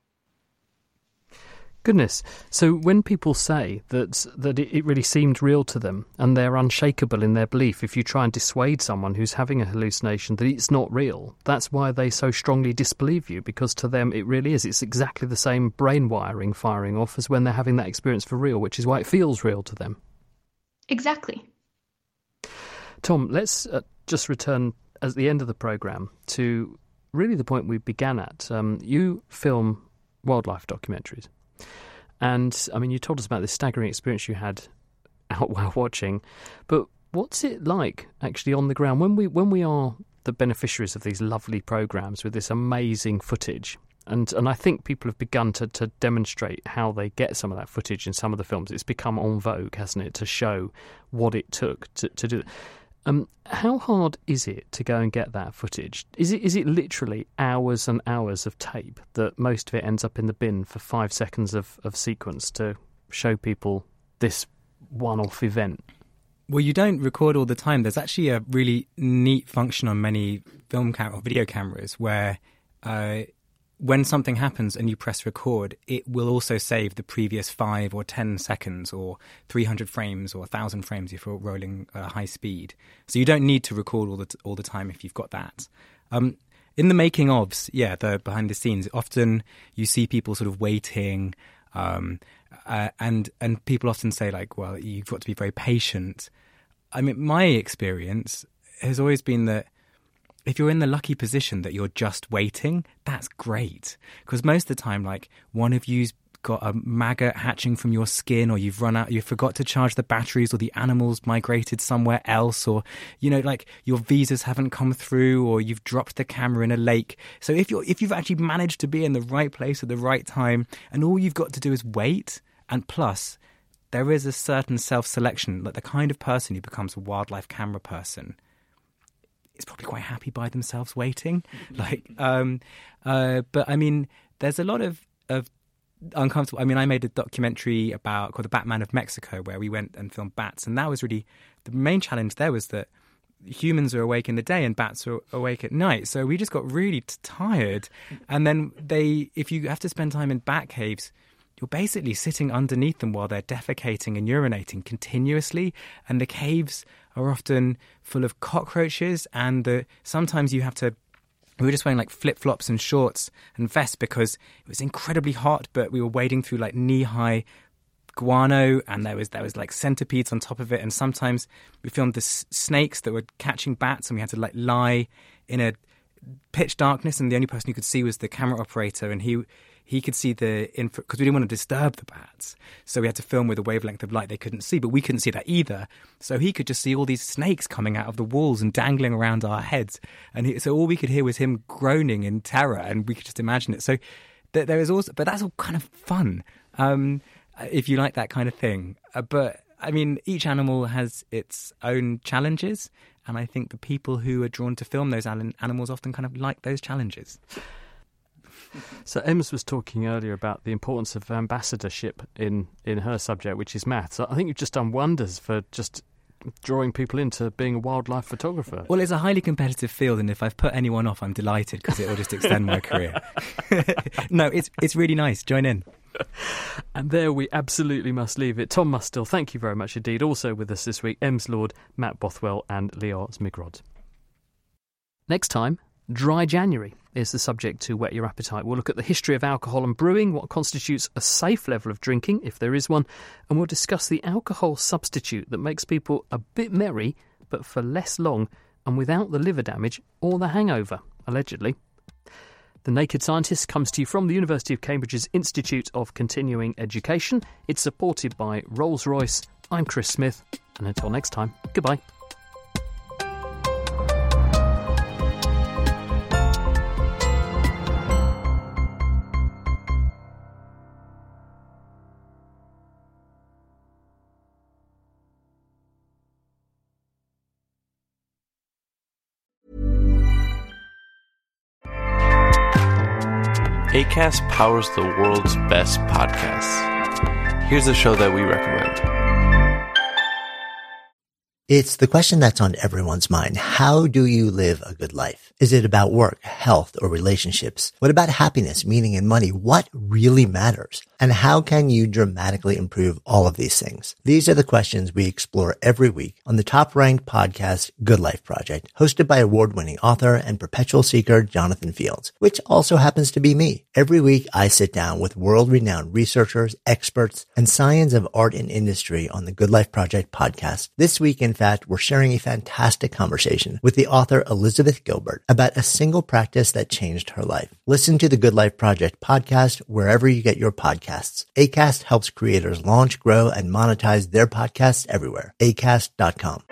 Speaker 6: Goodness. So when people say that that it really seemed real to them and they're unshakable in their belief, if you try and dissuade someone who's having a hallucination that it's not real, that's why they so strongly disbelieve you, because to them it really is. It's exactly the same brain wiring firing off as when they're having that experience for real, which is why it feels real to them.
Speaker 8: Exactly.
Speaker 6: Tom, let's uh, just return at the end of the programme to really the point we began at. Um, you film wildlife documentaries. And, I mean, you told us about this staggering experience you had out while watching. But what's it like actually on the ground? When we when we are the beneficiaries of these lovely programmes with this amazing footage, And and I think people have begun to, to demonstrate how they get some of that footage in some of the films. It's become en vogue, hasn't it, to show what it took to, to do it. Um, how hard is it to go and get that footage? Is it is it literally hours and hours of tape that most of it ends up in the bin for five seconds of, of sequence to show people this one-off event?
Speaker 7: Well, you don't record all the time. There's actually a really neat function on many film cam- or video cameras where... Uh, when something happens and you press record, it will also save the previous five or ten seconds or three hundred frames or one thousand frames if you're rolling uh, high speed. So you don't need to record all the t- all the time if you've got that. Um, in the making ofs, yeah, the behind the scenes, often you see people sort of waiting, um, uh, and and people often say like, well, you've got to be very patient. I mean, my experience has always been that if you're in the lucky position that you're just waiting, that's great. Because most of the time, like, one of you's got a maggot hatching from your skin, or you've run out, you forgot to charge the batteries, or the animals migrated somewhere else, or, you know, like, your visas haven't come through, or you've dropped the camera in a lake. So if you're if you've actually managed to be in the right place at the right time, and all you've got to do is wait, and plus, there is a certain self-selection, like the kind of person who becomes a wildlife camera person is probably quite happy by themselves waiting. Like, um, uh, but I mean, there's a lot of, of uncomfortable. I mean, I made a documentary about called The Batman of Mexico, where we went and filmed bats, and that was really the main challenge. There was that humans are awake in the day and bats are awake at night, so we just got really t- tired. And then they, if you have to spend time in bat caves, you're basically sitting underneath them while they're defecating and urinating continuously, and the caves are often full of cockroaches, and the, sometimes you have to, we were just wearing like flip-flops and shorts and vests because it was incredibly hot, but we were wading through like knee-high guano, and there was there was like centipedes on top of it, and sometimes we filmed the s- snakes that were catching bats, and we had to like lie in a pitch darkness, and the only person who could see was the camera operator, and he he could see the info because we didn't want to disturb the bats, so we had to film with a wavelength of light they couldn't see, but we couldn't see that either, so he could just see all these snakes coming out of the walls and dangling around our heads, and he, so all we could hear was him groaning in terror, and we could just imagine it. So th- there is also, but that's all kind of fun um, if you like that kind of thing. Uh, but I mean, each animal has its own challenges, and I think the people who are drawn to film those animals often kind of like those challenges.
Speaker 6: So Ems was talking earlier about the importance of ambassadorship in, in her subject, which is maths. I think you've just done wonders for just drawing people into being a wildlife photographer.
Speaker 7: Well, it's a highly competitive field, and if I've put anyone off, I'm delighted because it will just extend my career. No, it's it's really nice. Join in.
Speaker 6: And there we absolutely must leave it. Tom Mustill, thank you very much indeed. Also with us this week, Ems Lord, Matt Bothwell and Lior Zmigrod. Next time, Dry January is the subject to Whet Your Appetite. We'll look at the history of alcohol and brewing, what constitutes a safe level of drinking, if there is one, and we'll discuss the alcohol substitute that makes people a bit merry, but for less long and without the liver damage or the hangover, allegedly. The Naked Scientist comes to you from the University of Cambridge's Institute of Continuing Education. It's supported by Rolls-Royce. I'm Chris Smith, and until next time, goodbye.
Speaker 1: Acast powers the world's best podcasts. Here's a show that we recommend.
Speaker 13: It's the question that's on everyone's mind. How do you live a good life? Is it about work, health, or relationships? What about happiness, meaning, and money? What really matters? And how can you dramatically improve all of these things? These are the questions we explore every week on the top-ranked podcast, Good Life Project, hosted by award-winning author and perpetual seeker Jonathan Fields, which also happens to be me. Every week, I sit down with world-renowned researchers, experts, and science of art and industry on the Good Life Project podcast. This week, in fact, we're sharing a fantastic conversation with the author Elizabeth Gilbert about a single practice that changed her life. Listen to the Good Life Project podcast wherever you get your podcasts. Acast helps creators launch, grow, and monetize their podcasts everywhere. Acast dot com.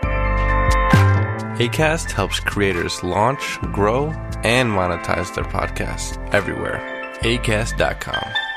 Speaker 1: Acast helps creators launch, grow, and monetize their podcasts everywhere. Acast dot com.